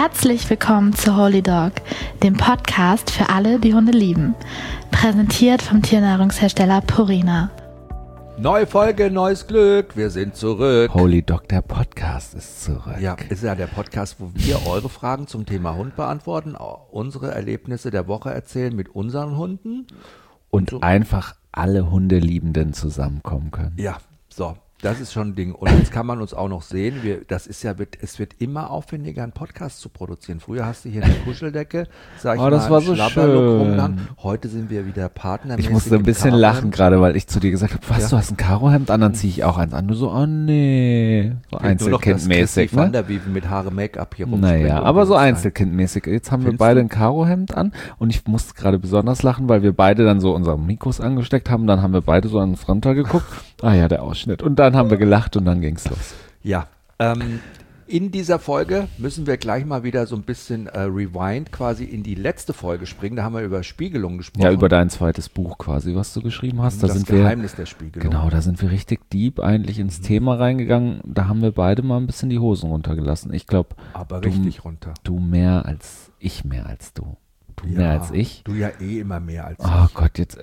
Herzlich willkommen zu Holy Dog, dem Podcast für alle, die Hunde lieben. Präsentiert vom Tiernahrungshersteller Purina. Neue Folge, neues Glück, wir sind zurück. Holy Dog, der Podcast ist zurück. Ja, ist ja der Podcast, wo wir eure Fragen zum Thema Hund beantworten, unsere Erlebnisse der Woche erzählen mit unseren Hunden. Und so. Einfach alle Hundeliebenden zusammenkommen können. Ja, so. Das ist schon ein Ding. Und jetzt kann man uns auch noch sehen. Es wird immer aufwendiger, einen Podcast zu produzieren. Früher hast du hier eine Kuscheldecke, sag ich mal, das war so schön. Heute sind wir wieder partnermäßig. Ich musste ein bisschen lachen gerade, weil ich zu dir gesagt habe, was, du hast ein Karohemd an, dann ziehe ich auch eins an. Du so, oh nee. So einzelkindmäßig, ne? Van der Wieven mit Haare Make-up hier Naja, aber so einzelkindmäßig. Jetzt haben wir beide ein Karohemd an und ich musste gerade besonders lachen, weil wir beide dann so unsere Mikros angesteckt haben. Dann haben wir beide so an den Frontal geguckt. Ah ja, der Ausschnitt. Und dann haben wir gelacht und dann ging's los. Ja, in dieser Folge müssen wir gleich mal wieder so ein bisschen rewind quasi in die letzte Folge springen. Da haben wir über Spiegelung gesprochen. Ja, über dein zweites Buch quasi, was du geschrieben hast. Das Geheimnis der Spiegelung. Genau, da sind wir richtig deep eigentlich ins Thema reingegangen. Da haben wir beide mal ein bisschen die Hosen runtergelassen. Ich glaube, aber richtig runter. Du mehr als ich, mehr als du. Du mehr als ich. Du ja eh immer mehr als ich. Oh Gott, jetzt.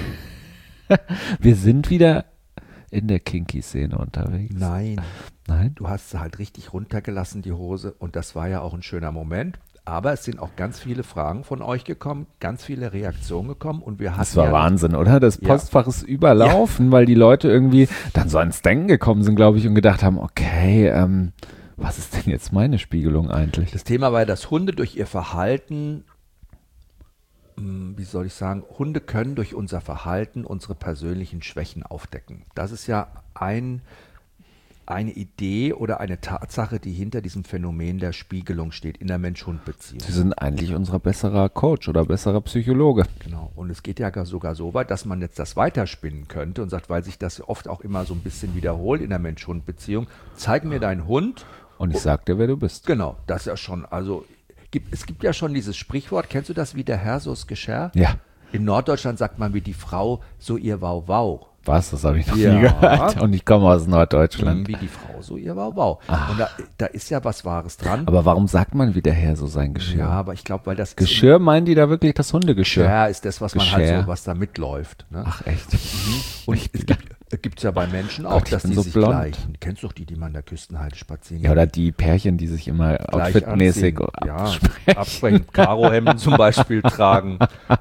Wir sind wieder in der Kinky-Szene unterwegs. Nein. Nein? Du hast sie halt richtig runtergelassen, die Hose. Und das war ja auch ein schöner Moment. Aber es sind auch ganz viele Fragen von euch gekommen, ganz viele Reaktionen gekommen. Und wir hatten das war Wahnsinn, oder? Das Postfach ist überlaufen, weil die Leute irgendwie dann so ans Denken gekommen sind, glaube ich, und gedacht haben, okay, was ist denn jetzt meine Spiegelung eigentlich? Das Thema war, dass Hunde durch ihr Verhalten, wie soll ich sagen, Hunde können durch unser Verhalten unsere persönlichen Schwächen aufdecken. Das ist ja eine Idee oder eine Tatsache, die hinter diesem Phänomen der Spiegelung steht in der Mensch-Hund-Beziehung. Sie sind eigentlich unser besserer Coach oder besserer Psychologe. Genau. Und es geht ja sogar so weit, dass man jetzt das weiterspinnen könnte und sagt, weil sich das oft auch immer so ein bisschen wiederholt in der Mensch-Hund-Beziehung, zeig mir deinen Hund. Und ich sag dir, wer du bist. Genau, das ist ja schon, also es gibt ja schon dieses Sprichwort, kennst du das, wie der Herr, so das Geschirr? Ja. In Norddeutschland sagt man wie die Frau, so ihr Wau-Wau. Was? Das habe ich noch nie gehört. Und ich komme aus Norddeutschland. Wie die Frau, so ihr Wau-Wau. Und da ist ja was Wahres dran. Aber warum sagt man wie der Herr so sein Geschirr? Ja, aber ich glaube, weil das Geschirr, meinen die da wirklich das Hundegeschirr? Ja, ist das, was man halt so, was da mitläuft. Ne? Ach, echt? Und es gibt ja bei Menschen auch, dass die so sich blond. gleichen. Kennst du doch die man an der Küstenheide spazieren Ja, oder die Pärchen, die sich immer outfitmäßig absprechen. Karohemden zum Beispiel tragen.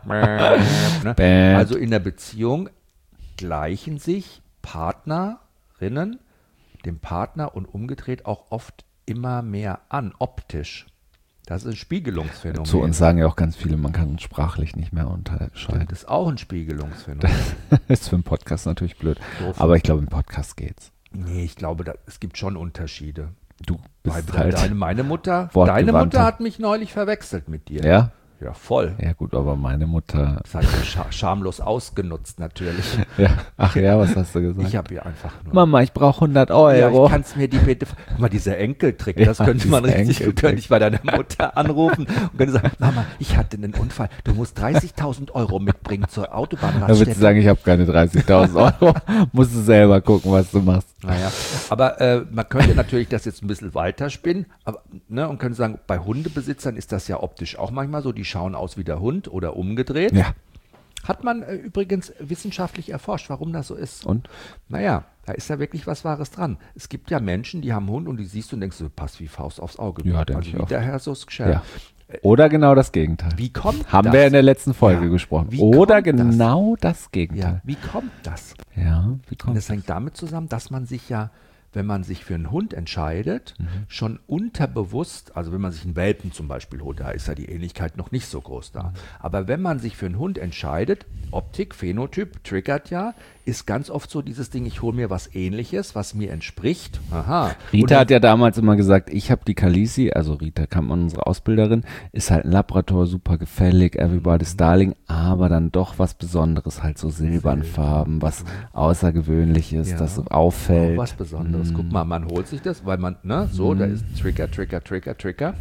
Also in der Beziehung gleichen sich Partnerinnen dem Partner und umgedreht auch oft immer mehr an, optisch. Das ist ein Spiegelungsphänomen. Zu uns sagen ja auch ganz viele, man kann uns sprachlich nicht mehr unterscheiden. Das ist auch ein Spiegelungsphänomen. Das ist für einen Podcast natürlich blöd. Aber ich glaube, im Podcast geht's. Nee, ich glaube, es gibt schon Unterschiede. Du bist halt meine Mutter wortgewandter. hat mich neulich verwechselt mit dir. Ja? Ja, voll. Ja gut, aber meine Mutter... Das hat sie schamlos ausgenutzt natürlich. Ja. Ach ja, was hast du gesagt? Ich habe ihr einfach nur... Mama, ich brauche 100 Euro. Ja, ich kannst mir die bitte... Guck mal, dieser Enkeltrick, das könnte man richtig... Könnte ich bei deiner Mutter anrufen und könnte sagen, Mama, ich hatte einen Unfall. Du musst 30.000 Euro mitbringen zur Autobahnraststätte. Da würdest du sagen, ich habe keine 30.000 Euro. Musst du selber gucken, was du machst. Naja, aber man könnte natürlich das jetzt ein bisschen weiterspinnen, und könnte sagen, bei Hundebesitzern ist das ja optisch auch manchmal so, die schauen aus wie der Hund oder umgedreht. Ja. Hat man übrigens wissenschaftlich erforscht, warum das so ist. Und? Naja, da ist ja wirklich was Wahres dran. Es gibt ja Menschen, die haben einen Hund und die siehst du und denkst, so passt wie Faust aufs Auge. Ja, also wie der Herr so ja. Oder genau das Gegenteil. Wie kommt Haben das? wir in der letzten Folge gesprochen. Oder genau das Gegenteil. Ja, wie kommt das? Ja, wie kommt und das hängt damit zusammen, dass man sich ja, wenn man sich für einen Hund entscheidet, schon unterbewusst, also wenn man sich einen Welpen zum Beispiel holt, da ist ja die Ähnlichkeit noch nicht so groß da. Aber wenn man sich für einen Hund entscheidet, Optik, Phänotyp, triggert ja, ist ganz oft so dieses Ding, ich hole mir was Ähnliches, was mir entspricht. Aha. Rita hat ja damals immer gesagt, ich habe die Khaleesi, also Rita Kampmann, unsere Ausbilderin, ist halt ein Labrador, super gefällig, everybody's darling, aber dann doch was Besonderes, halt so Silbernfarben, was Außergewöhnliches, das auffällt. Auch was Besonderes. Guck mal, man holt sich das, weil man, da ist Trigger.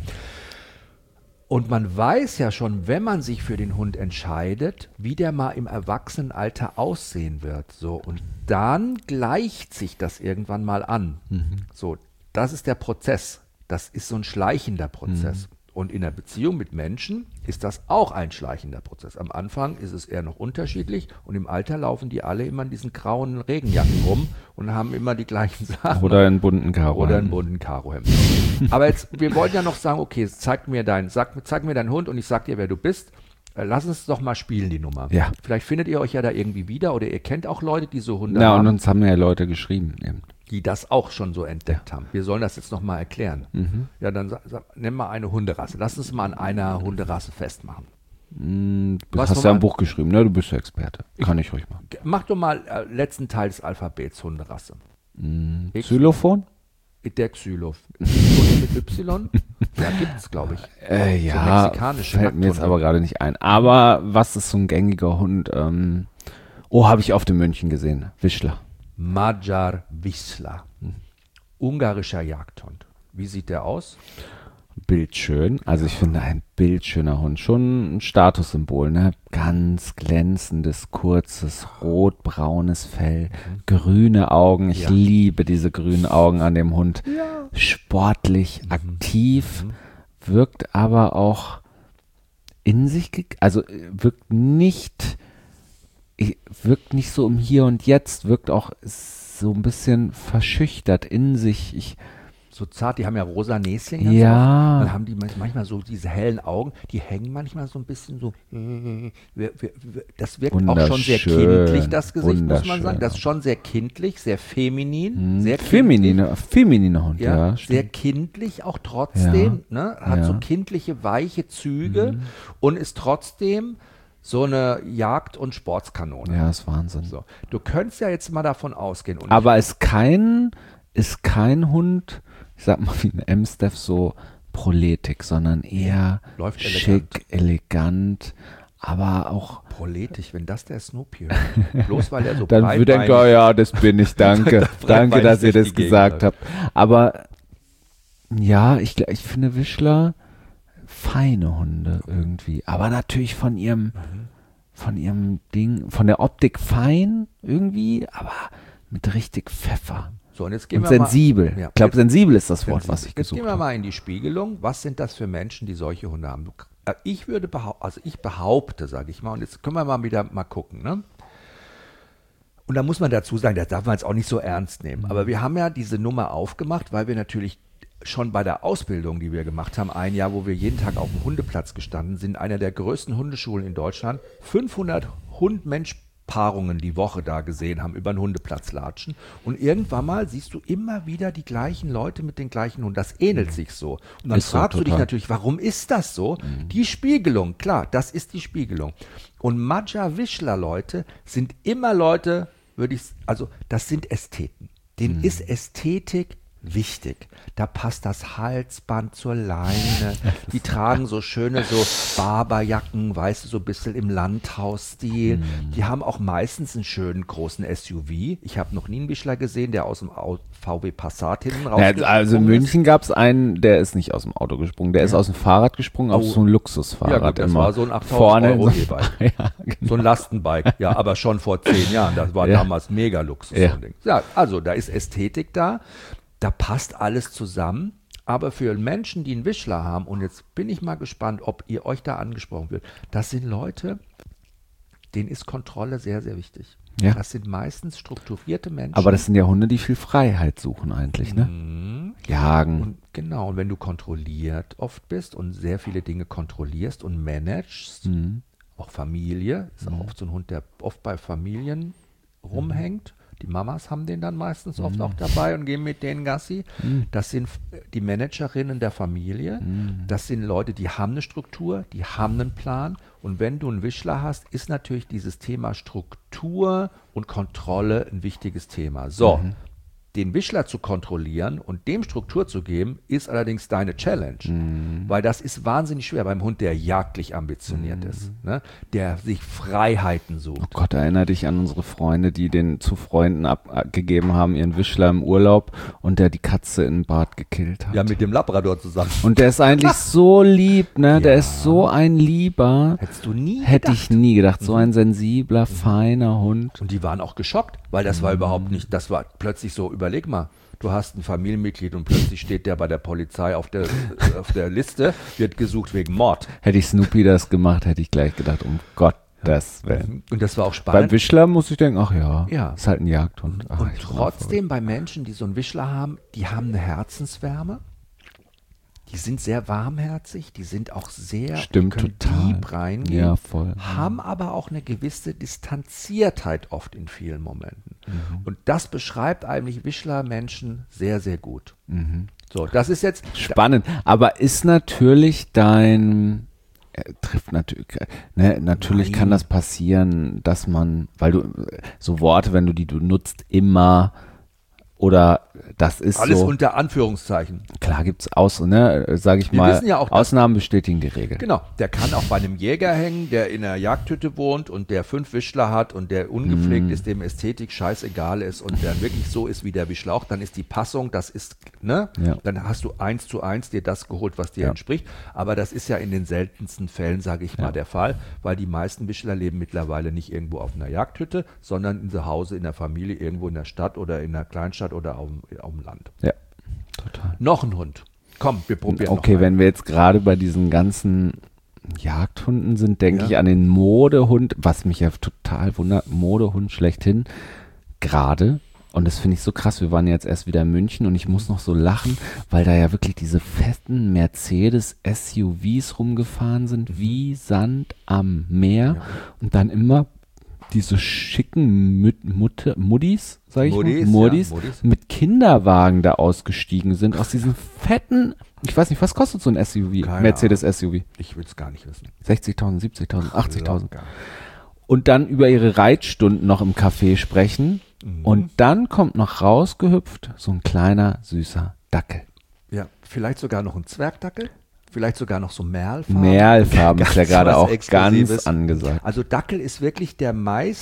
Und man weiß ja schon, wenn man sich für den Hund entscheidet, wie der mal im Erwachsenenalter aussehen wird. So, und dann gleicht sich das irgendwann mal an. So, das ist der Prozess. Das ist so ein schleichender Prozess. Und in der Beziehung mit Menschen ist das auch ein schleichender Prozess. Am Anfang ist es eher noch unterschiedlich und im Alter laufen die alle immer in diesen grauen Regenjacken rum und haben immer die gleichen Sachen. Oder in bunten Karohemden. Oder in bunten Karohemden. Aber jetzt, wir wollen ja noch sagen, okay, zeig mir deinen Hund und ich sag dir, wer du bist. Lass uns doch mal spielen, die Nummer. Ja. Vielleicht findet ihr euch ja da irgendwie wieder oder ihr kennt auch Leute, die so Hunde Ja, haben. und uns haben ja Leute geschrieben eben. Die das auch schon so entdeckt haben. Wir sollen das jetzt nochmal erklären. Ja, dann nenn mal eine Hunderasse. Lass uns mal an einer Hunderasse festmachen. Du Was hast wollen ja wir- ein Buch geschrieben, ne? Du bist ja Experte. Kann ich ruhig machen. Mach doch mal letzten Teil des Alphabets Hunderasse. X- Xylophon? Der Xylof. Hunde mit Y? Ja, gibt's, glaube ich. Ja, mexikanische fällt mir jetzt Nackthunde. aber gerade nicht ein. Aber was ist so ein gängiger Hund? Habe ich oft in München gesehen. Wischler. Magyar Wisla. Ungarischer Jagdhund. Wie sieht der aus? Bildschön. Also ich finde ein bildschöner Hund. Schon ein Statussymbol, ne? Ganz glänzendes, kurzes, rotbraunes Fell, grüne Augen. Ich Ja. liebe diese grünen Augen an dem Hund. Sportlich, aktiv, wirkt aber auch in sich, also wirkt nicht so im Hier und Jetzt, wirkt auch so ein bisschen verschüchtert in sich. So zart, die haben ja rosa Näschen ganz Ja. oft. Dann haben die manchmal so diese hellen Augen, die hängen manchmal so ein bisschen so. Das wirkt auch schon sehr Wunderschön, kindlich, das Gesicht, muss man wunderschön. sagen. Das ist schon sehr kindlich, sehr feminin. Sehr Feminine Hund, Ja, ja. sehr stimmt. kindlich auch trotzdem, ne? Hat Ja. so kindliche, weiche Züge und ist trotzdem so eine Jagd- und Sportskanone. Ja, ist Wahnsinn. So. Du könntest ja jetzt mal davon ausgehen. Und Aber ist kein Hund, ich sag mal wie ein Amstaff, so Proletik, sondern eher Läuft schick, elegant, aber auch proletisch, wenn das der Snoopy hört. Bloß weil er so dann würde breitbeinig- denken, ja, das bin ich, danke. Danke, dass ihr durch das die gesagt Gegend habt. Aber ja, ich finde Wischler feine Hunde irgendwie. Aber natürlich von ihrem Ding, von der Optik fein irgendwie, aber mit richtig Pfeffer. So, und jetzt gehen Und wir sensibel. Mal, ja, Ich glaube, jetzt- sensibel ist das Wort, was ich Jetzt gesucht gehen wir habe. mal in die Spiegelung. Was sind das für Menschen, die solche Hunde haben? Ich würde behaupte, sage ich mal, und jetzt können wir mal wieder mal gucken, ne? Und da muss man dazu sagen, das darf man jetzt auch nicht so ernst nehmen. Aber wir haben ja diese Nummer aufgemacht, weil wir natürlich schon bei der Ausbildung, die wir gemacht haben, ein Jahr, wo wir jeden Tag auf dem Hundeplatz gestanden sind, einer der größten Hundeschulen in Deutschland, 500 Hund-Mensch-Paarungen die Woche da gesehen haben, über den Hundeplatz latschen. Und irgendwann mal siehst du immer wieder die gleichen Leute mit den gleichen Hunden. Das ähnelt sich so. Und dann Ist so, fragst du dich total. natürlich, warum ist das so? Die Spiegelung, klar, das ist die Spiegelung. Und Magyar Wisla Leute sind immer Leute, das sind Ästheten. Denen ist Ästhetik wichtig. Da passt das Halsband zur Leine. Die tragen so schöne so Barberjacken, weißt du, so ein bisschen im Landhausstil. Die haben auch meistens einen schönen großen SUV. Ich habe noch nie einen Wischler gesehen, der aus dem VW Passat hinten rausgesprungen Also in ist. München gab es einen, der ist nicht aus dem Auto gesprungen, der ist aus dem Fahrrad gesprungen, auf Oh. so ein Luxusfahrrad Ja gut, das immer. war so ein 8.000 Vorne Euro in- E-Bike. ja, genau. So ein Lastenbike, ja, aber schon vor 10 Jahren. Das war Ja. damals mega Luxus. Ja. So ein Ding. Ja, also da ist Ästhetik da, da passt alles zusammen. Aber für Menschen, die einen Wischler haben, und jetzt bin ich mal gespannt, ob ihr euch da angesprochen wird, das sind Leute, denen ist Kontrolle sehr, sehr wichtig. Ja. Das sind meistens strukturierte Menschen. Aber das sind ja Hunde, die viel Freiheit suchen eigentlich, ne? Jagen. Und genau, und wenn du kontrolliert oft bist und sehr viele Dinge kontrollierst und managst, auch Familie, ist auch oft so ein Hund, der oft bei Familien rumhängt. Die Mamas haben den dann meistens oft auch dabei und gehen mit denen Gassi. Das sind die Managerinnen der Familie. Das sind Leute, die haben eine Struktur, die haben einen Plan. Und wenn du einen Wischler hast, ist natürlich dieses Thema Struktur und Kontrolle ein wichtiges Thema. So, den Wischler zu kontrollieren und dem Struktur zu geben, ist allerdings deine Challenge. Weil das ist wahnsinnig schwer beim Hund, der jagdlich ambitioniert ist, ne? Der sich Freiheiten Oh sucht. Gott, erinnere dich an unsere Freunde, die den zu Freunden abgegeben haben, ihren Wischler im Urlaub und der die Katze in den Bart gekillt hat. Ja, mit dem Labrador zusammen. Und der ist eigentlich so lieb, ne? Der ist so ein Lieber. Hättest du nie Hätte gedacht. ich nie gedacht. So ein sensibler, feiner Hund. Und die waren auch geschockt, weil das war überhaupt nicht, das war plötzlich so, überleg mal, du hast ein Familienmitglied und plötzlich steht der bei der Polizei auf der Liste, wird gesucht wegen Mord. Hätte ich Snoopy das gemacht, hätte ich gleich gedacht, um Gottes Willen. Und das war auch spannend. Beim Wischler muss ich denken, ach ja, Ja. ist halt ein Jagdhund. Ach, Und ich bin trotzdem bei Menschen, die so einen Wischler haben, die haben eine Herzenswärme. Die sind sehr warmherzig, die sind auch sehr, Stimmt, die können total. deep reingehen, Ja, voll. haben aber auch eine gewisse Distanziertheit oft in vielen Momenten. Und das beschreibt eigentlich Wischler-Menschen sehr, sehr gut. So, das ist jetzt Spannend, aber ist natürlich trifft natürlich, ne, natürlich Nein. kann das passieren, dass man, weil du so Worte, wenn du die du nutzt, immer oder das ist alles so, unter Anführungszeichen. klar gibt's sage ich Wir mal, wissen ja auch, dass- Ausnahmen bestätigen die Regel. Genau, der kann auch bei einem Jäger hängen, der in einer Jagdhütte wohnt und der 5 Wischler hat und der ungepflegt ist, dem Ästhetik scheißegal ist und der wirklich so ist wie der Wischler auch, dann ist die Passung, das ist, ne? Ja. Dann hast du 1:1 dir das geholt, was dir Ja. entspricht. Aber das ist ja in den seltensten Fällen, sage ich mal, der Fall, weil die meisten Wischler leben mittlerweile nicht irgendwo auf einer Jagdhütte, sondern zu Hause in der Familie, irgendwo in der Stadt oder in einer Kleinstadt oder auf dem Land. Ja, total. Noch ein Hund. Komm, wir probieren Okay, noch einen. wenn wir jetzt gerade bei diesen ganzen Jagdhunden sind, denke Ja. ich an den Modehund, was mich ja total wundert, Modehund schlechthin, gerade. Und das finde ich so krass, wir waren jetzt erst wieder in München und ich muss noch so lachen, weil da ja wirklich diese fetten Mercedes-SUVs rumgefahren sind, wie Sand am Meer und dann immer diese schicken Muddis, sag ich Muddis, mal, Muddis, ja, Muddis. mit Kinderwagen da ausgestiegen sind, aus diesen fetten, ich weiß nicht, was kostet so ein SUV, Keine Mercedes-SUV? Ich will es gar nicht wissen. 60.000, 70.000, 80.000. Locker. Und dann über ihre Reitstunden noch im Café sprechen und dann kommt noch rausgehüpft so ein kleiner, süßer Dackel. Ja, vielleicht sogar noch ein Zwergdackel, vielleicht sogar noch so Merlfarben. Merlfarben ist ja Ganz gerade was auch Exklusives. ganz angesagt. Also Dackel ist wirklich der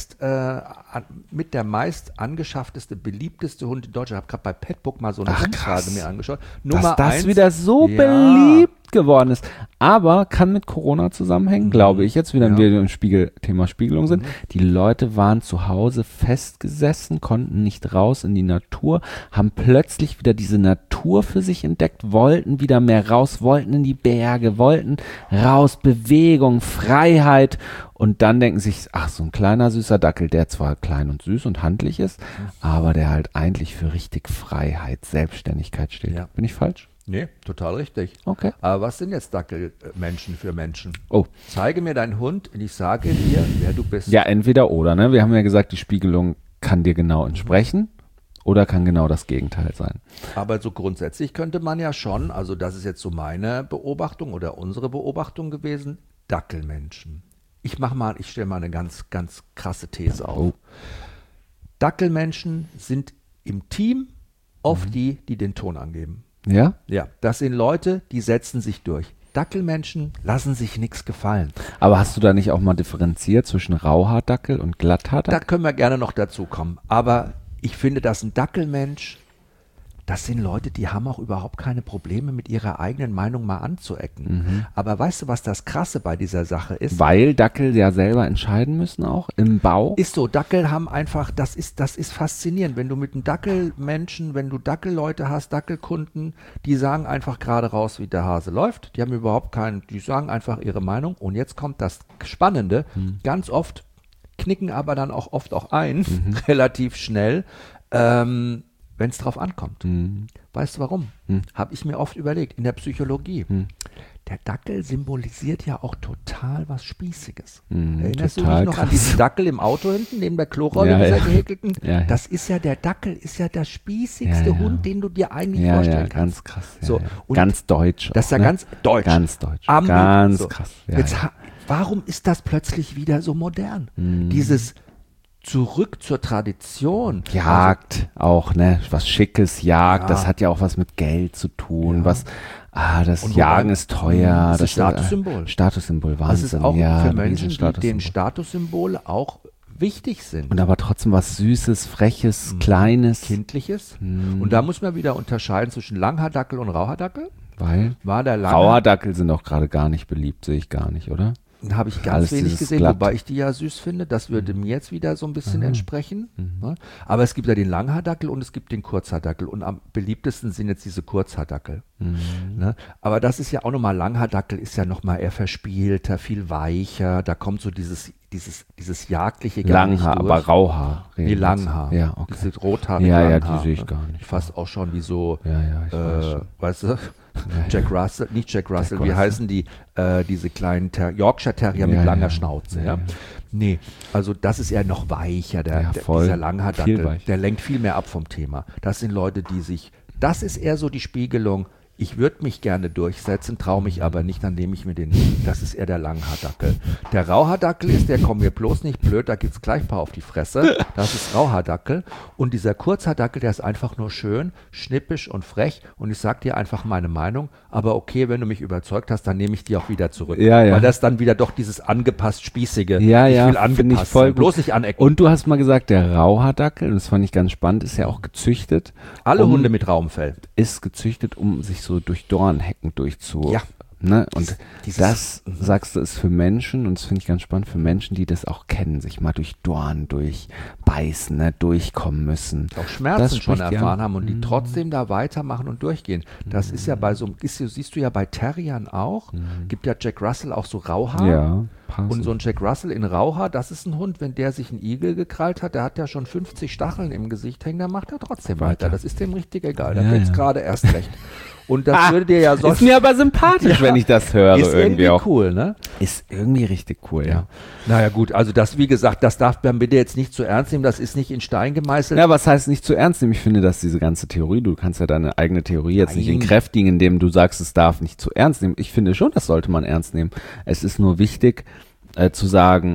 mit der meist angeschaffteste, beliebteste Hund in Deutschland. Ich habe gerade bei Petbook mal so eine Ach, Umfrage krass. mir angeschaut. Dass Nummer das 1, wieder so Ja. beliebt geworden ist. Aber kann mit Corona zusammenhängen, glaube ich. Jetzt wieder, wenn Ja. wir im Thema Spiegelung sind. Die Leute waren zu Hause festgesessen, konnten nicht raus in die Natur, haben plötzlich wieder diese Natur für sich entdeckt, wollten wieder mehr raus, wollten in die Berge, wollten raus, Bewegung, Freiheit. Und dann denken sich, ach, so ein kleiner süßer Dackel, der zwar klein und süß und handlich ist, aber der halt eigentlich für richtig Freiheit, Selbstständigkeit steht. Ja. Bin ich falsch? Nee, total richtig. Okay. Aber was sind jetzt Dackelmenschen für Menschen? Oh, Zeige mir deinen Hund und ich sage dir, wer du bist. ja, entweder oder, ne? Wir haben ja gesagt, die Spiegelung kann dir genau entsprechen oder kann genau das Gegenteil sein. Aber so grundsätzlich könnte man ja schon, also das ist jetzt so meine Beobachtung oder unsere Beobachtung gewesen, Dackelmenschen. Ich stelle mal eine ganz, ganz krasse These auf. Oh. Dackelmenschen sind im Team oft die den Ton angeben. Ja? Ja, das sind Leute, die setzen sich durch. Dackelmenschen lassen sich nichts gefallen. Aber hast du da nicht auch mal differenziert zwischen Rauhaardackel und Da Glatthaardackel? können wir gerne noch dazu kommen. Aber ich finde, dass ein Dackelmensch, das sind Leute, die haben auch überhaupt keine Probleme, mit ihrer eigenen Meinung mal anzuecken. Aber weißt du, was das Krasse bei dieser Sache ist? Weil Dackel ja selber entscheiden müssen auch im Bau. Ist so, Dackel haben einfach, das ist faszinierend. Wenn du mit einem Dackelmenschen, wenn du Dackelleute hast, Dackelkunden, die sagen einfach gerade raus, wie der Hase läuft. Die haben überhaupt die sagen einfach ihre Meinung. Und jetzt kommt das Spannende. Ganz oft knicken aber dann auch oft auch ein, relativ schnell, wenn es drauf ankommt. Weißt du warum? Habe ich mir oft überlegt, in der Psychologie. Der Dackel symbolisiert ja auch total was Spießiges. Erinnerst du dich total noch an krass. diesen Dackel im Auto hinten, neben der Klorolle, Ja, dieser ja. gehäkelten? Ja, ja. Das ist ja, der Dackel ist ja der spießigste Ja, ja. Hund, den du dir eigentlich Ja, vorstellen ja, kannst. ganz krass. Ja, So, ja. und Ganz deutsch. Das ist auch, ja ganz deutsch. Ganz deutsch. Am- Ganz so. krass. Ja, Jetzt, ja. warum ist das plötzlich wieder so modern? Dieses zurück zur Tradition. Jagd auch, ne? Was Schickes, Jagd, Ja. das hat ja auch was mit Geld zu tun. Ja. Das Und Jagen wobei- ist teuer. Das ist Statussymbol. Statussymbol, Das Wahnsinn. ist auch ja, für ein Menschen, die Riesenstatussymbol. den Statussymbol auch wichtig sind. Und aber trotzdem was Süßes, Freches, Kleines. Kindliches. Und da muss man wieder unterscheiden zwischen Langhaardackel und Rauhaardackel. Weil War der Rauhaardackel sind auch gerade gar nicht beliebt, sehe ich gar nicht, oder? habe ich ganz Alles wenig dieses gesehen, glatt. wobei ich die ja süß finde. Das würde mir jetzt wieder so ein bisschen entsprechen. Ne? Aber es gibt ja den Langhaardackel und es gibt den Kurzhaardackel. Und am beliebtesten sind jetzt diese Kurzhaardackel. Ne? Aber das ist ja auch nochmal, Langhaardackel ist ja nochmal eher verspielter, viel weicher. Da kommt so dieses jagdliche gar nicht Langhaar, durch. aber Rauhaar. Nee, Langhaar. Ja, okay. Diese rothaarige Ja, Langhaar. die sehe ich ne? gar nicht. Fast auch schon wie so, Ja, ich weiß schon. weißt du, Jack Russell, nicht Jack Russell, wie Russell. heißen die, diese kleinen Yorkshire Terrier mit Ja, langer ja. Schnauze, Ja, ja. ja. Nee, also das ist eher noch weicher, Ja, voll. dieser Viel Langhaardackel, weicher. der lenkt viel mehr ab vom Thema. Das sind Leute, das ist eher so die Spiegelung, ich würde mich gerne durchsetzen, traue mich aber nicht, dann nehme ich mir den nicht. Das ist eher der Langhaardackel. Der Rauhaardackel ist, der kommt mir bloß nicht blöd, da gibt es gleich ein paar auf die Fresse. Das ist Rauhaardackel. Und dieser Kurzhaardackel, der ist einfach nur schön, schnippisch und frech. Und ich sage dir einfach meine Meinung. Aber okay, wenn du mich überzeugt hast, dann nehme ich die auch wieder zurück. Ja, ja. Weil das dann wieder doch dieses angepasst Spießige. Ja, ich will finde angepasst ich voll sein, gut. bloß nicht anecken. Und du hast mal gesagt, der Rauhaardackel, und das fand ich ganz spannend, ist ja auch gezüchtet. Alle um- Hunde mit Raumfell. Ist gezüchtet, um sich so durch Dornhecken durchzu... Ja. Ne? Und Dieses- das, sagst du, ist für Menschen, und das finde ich ganz spannend, für Menschen, die das auch kennen, sich mal durch Dorn durchbeißen, ne? Durchkommen müssen. Auch Schmerzen Das schon spricht erfahren ja- haben und die trotzdem da weitermachen und durchgehen. Das ist ja bei so, siehst du ja bei Terriern auch, gibt ja Jack Russell auch so Rauhaar. Ja, passt. Und so ein Jack Russell in Rauhaar, das ist ein Hund, wenn der sich einen Igel gekrallt hat, der hat ja schon 50 Stacheln im Gesicht hängen, dann macht er trotzdem weiter. Das ist dem richtig egal. Da Ja, wird's ja. gerade erst recht. Und das würde dir ja sonst... Ist mir aber sympathisch, wenn ich das höre. ist irgendwie auch. cool, ne? Ist irgendwie richtig cool, ja. Naja gut, also das, wie gesagt, das darf man bitte jetzt nicht zu ernst nehmen, das ist nicht in Stein gemeißelt. Ja, was heißt nicht zu ernst nehmen? Ich finde, dass diese ganze Theorie, du kannst ja deine eigene Theorie jetzt nicht Nein. entkräftigen, indem du sagst, es darf nicht zu ernst nehmen. Ich finde schon, das sollte man ernst nehmen. Es ist nur wichtig zu sagen,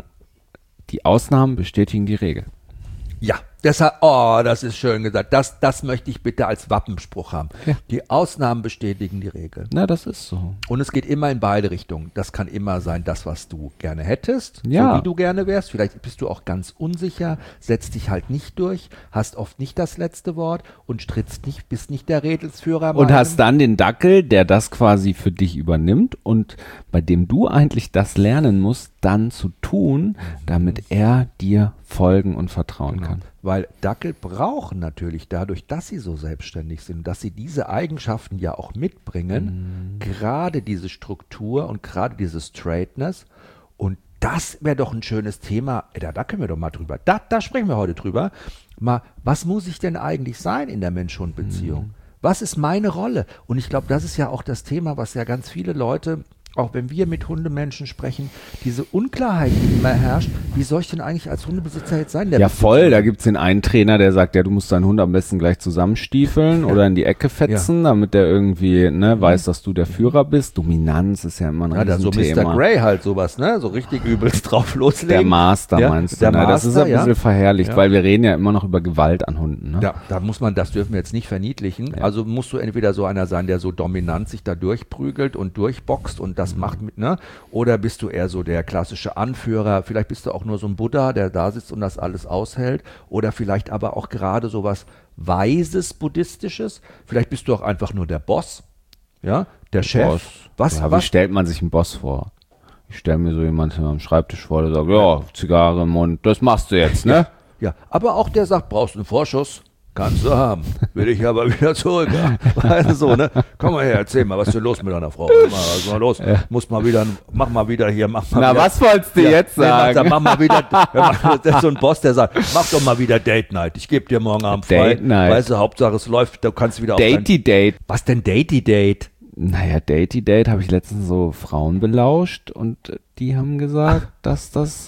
die Ausnahmen bestätigen die Regel. Ja, deshalb, oh, das ist schön gesagt. Das möchte ich bitte als Wappenspruch haben. Ja. Die Ausnahmen bestätigen die Regel. Na, das ist so. Und es geht immer in beide Richtungen. Das kann immer sein, das, was du gerne hättest, Ja. so wie du gerne wärst. Vielleicht bist du auch ganz unsicher, setzt dich halt nicht durch, hast oft nicht das letzte Wort und strittst nicht, bist nicht der Rädelsführer. Und bei hast einem- dann den Dackel, der das quasi für dich übernimmt und bei dem du eigentlich das lernen musst, dann zu tun, damit er dir folgen und vertrauen kann. Weil Dackel brauchen natürlich dadurch, dass sie so selbstständig sind, dass sie diese Eigenschaften ja auch mitbringen, gerade diese Struktur und gerade diese Straightness. Und das wäre doch ein schönes Thema. Da können wir doch mal drüber. Da sprechen wir heute drüber. Mal, was muss ich denn eigentlich sein in der Mensch-Hund-Beziehung? Was ist meine Rolle? Und ich glaube, das ist ja auch das Thema, was ja ganz viele Leute, auch wenn wir mit Hundemenschen sprechen, diese Unklarheit, die immer herrscht, wie soll ich denn eigentlich als Hundebesitzer jetzt sein? Ja, voll. Da gibt's den einen Trainer, der sagt, ja, du musst deinen Hund am besten gleich zusammenstiefeln oder in die Ecke fetzen, damit der irgendwie weiß, dass du der Führer bist. Dominanz ist ja immer ein Ja, da so Riesenthema. Mr. Grey halt sowas, ne? So richtig übelst drauf loslegen. Der Master Ja, meinst du? der Ne? Das ist Master, ein bisschen ja. verherrlicht, Ja. weil wir reden ja immer noch über Gewalt an Hunden. Ne? Ja, das dürfen wir jetzt nicht verniedlichen. Also musst du entweder so einer sein, der so dominant sich da durchprügelt und durchboxt und das macht mit, ne? Oder bist du eher so der klassische Anführer? Vielleicht bist du auch nur so ein Buddha, der da sitzt und das alles aushält. Oder vielleicht aber auch gerade so was Weises, Buddhistisches. Vielleicht bist du auch einfach nur der Boss, ja? Der Chef. Boss. Was? Ja, wie was? stellt man sich einen Boss vor? Ich stelle mir so jemanden am Schreibtisch vor, der sagt, ja, Zigarre im Mund, das machst du jetzt, ne? Ja, aber auch der sagt, brauchst du einen Vorschuss? Kannst du haben. Will ich aber wieder zurück. Also so, ne? Komm mal her, erzähl mal, was ist denn los mit deiner Frau? Was ist mal los? Mach mal wieder hier, mach mal Na, wieder. was wolltest du jetzt sagen? Mach mal wieder, das ist so ein Boss, der sagt, mach doch mal wieder Date Night. Ich gebe dir morgen Abend frei. Date Night. Weißt du, Hauptsache es läuft, du kannst wieder auf Datey Date. Was denn Datey Date? Naja, Datey Date habe ich letztens so Frauen belauscht und die haben gesagt, dass das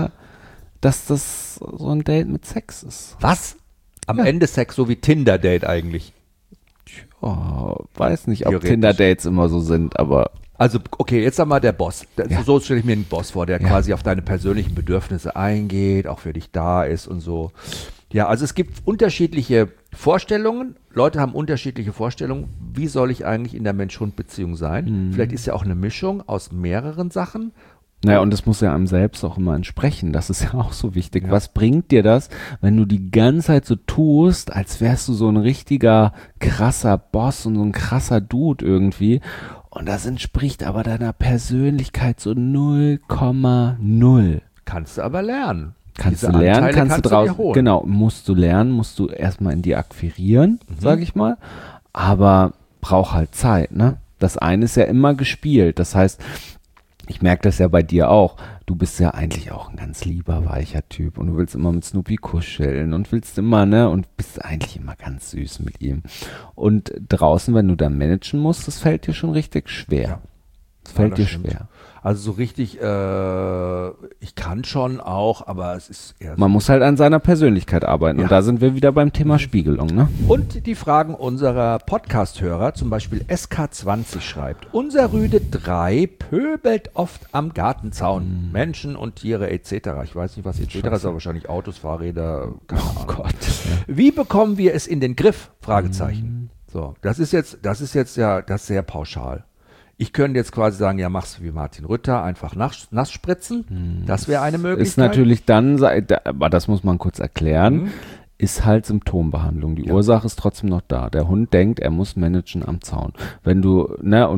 so ein Date mit Sex ist. Was? Am Ende Sex, so wie Tinder-Date eigentlich. Oh, weiß nicht, ob Theoretisch. Tinder-Dates immer so sind, aber Also, okay, jetzt einmal der Boss. Ja. So stelle ich mir einen Boss vor, der Ja. quasi auf deine persönlichen Bedürfnisse eingeht, auch für dich da ist und so. Ja, also es gibt unterschiedliche Vorstellungen. Leute haben unterschiedliche Vorstellungen. Wie soll ich eigentlich in der Mensch-Hund-Beziehung sein? Vielleicht ist ja auch eine Mischung aus mehreren Sachen. naja, und das muss ja einem selbst auch immer entsprechen. Das ist ja auch so wichtig. Ja. Was bringt dir das, wenn du die ganze Zeit so tust, als wärst du so ein richtiger krasser Boss und so ein krasser Dude irgendwie Und das entspricht aber deiner Persönlichkeit so 0,0. Kannst du aber lernen. Kannst Diese du lernen, Anteile kannst du dir draußen, holen. genau, musst du lernen, musst du erstmal in die akquirieren, sag ich mal, aber braucht halt Zeit, ne? Das eine ist ja immer gespielt, das heißt, ich merke das ja bei dir auch, du bist ja eigentlich auch ein ganz lieber, weicher Typ und du willst immer mit Snoopy kuscheln und willst immer, ne, und bist eigentlich immer ganz süß mit ihm. Und draußen, wenn du da managen musst, das fällt dir schon richtig schwer. Ja. Das fällt dir stimmt. schwer. Also so richtig, ich kann schon auch, aber es ist eher so. Man muss halt an seiner Persönlichkeit arbeiten. Ja. Und da sind wir wieder beim Thema Spiegelung, ne? Und die Fragen unserer Podcast-Hörer, zum Beispiel SK20 schreibt, unser Rüde 3 pöbelt oft am Gartenzaun. Menschen und Tiere etc. Ich weiß nicht, was etc. ist, aber wahrscheinlich Autos, Fahrräder, keine Ahnung. Gott. Wie bekommen wir es in den Griff? Fragezeichen. So, das ist jetzt ja das sehr pauschal. Ich könnte jetzt quasi sagen, ja, machst du wie Martin Rütter, einfach nass spritzen. Das wäre eine Möglichkeit. Ist natürlich dann, aber das muss man kurz erklären, ist halt Symptombehandlung. Die Ursache ist trotzdem noch da. Der Hund denkt, er muss managen am Zaun. Wenn du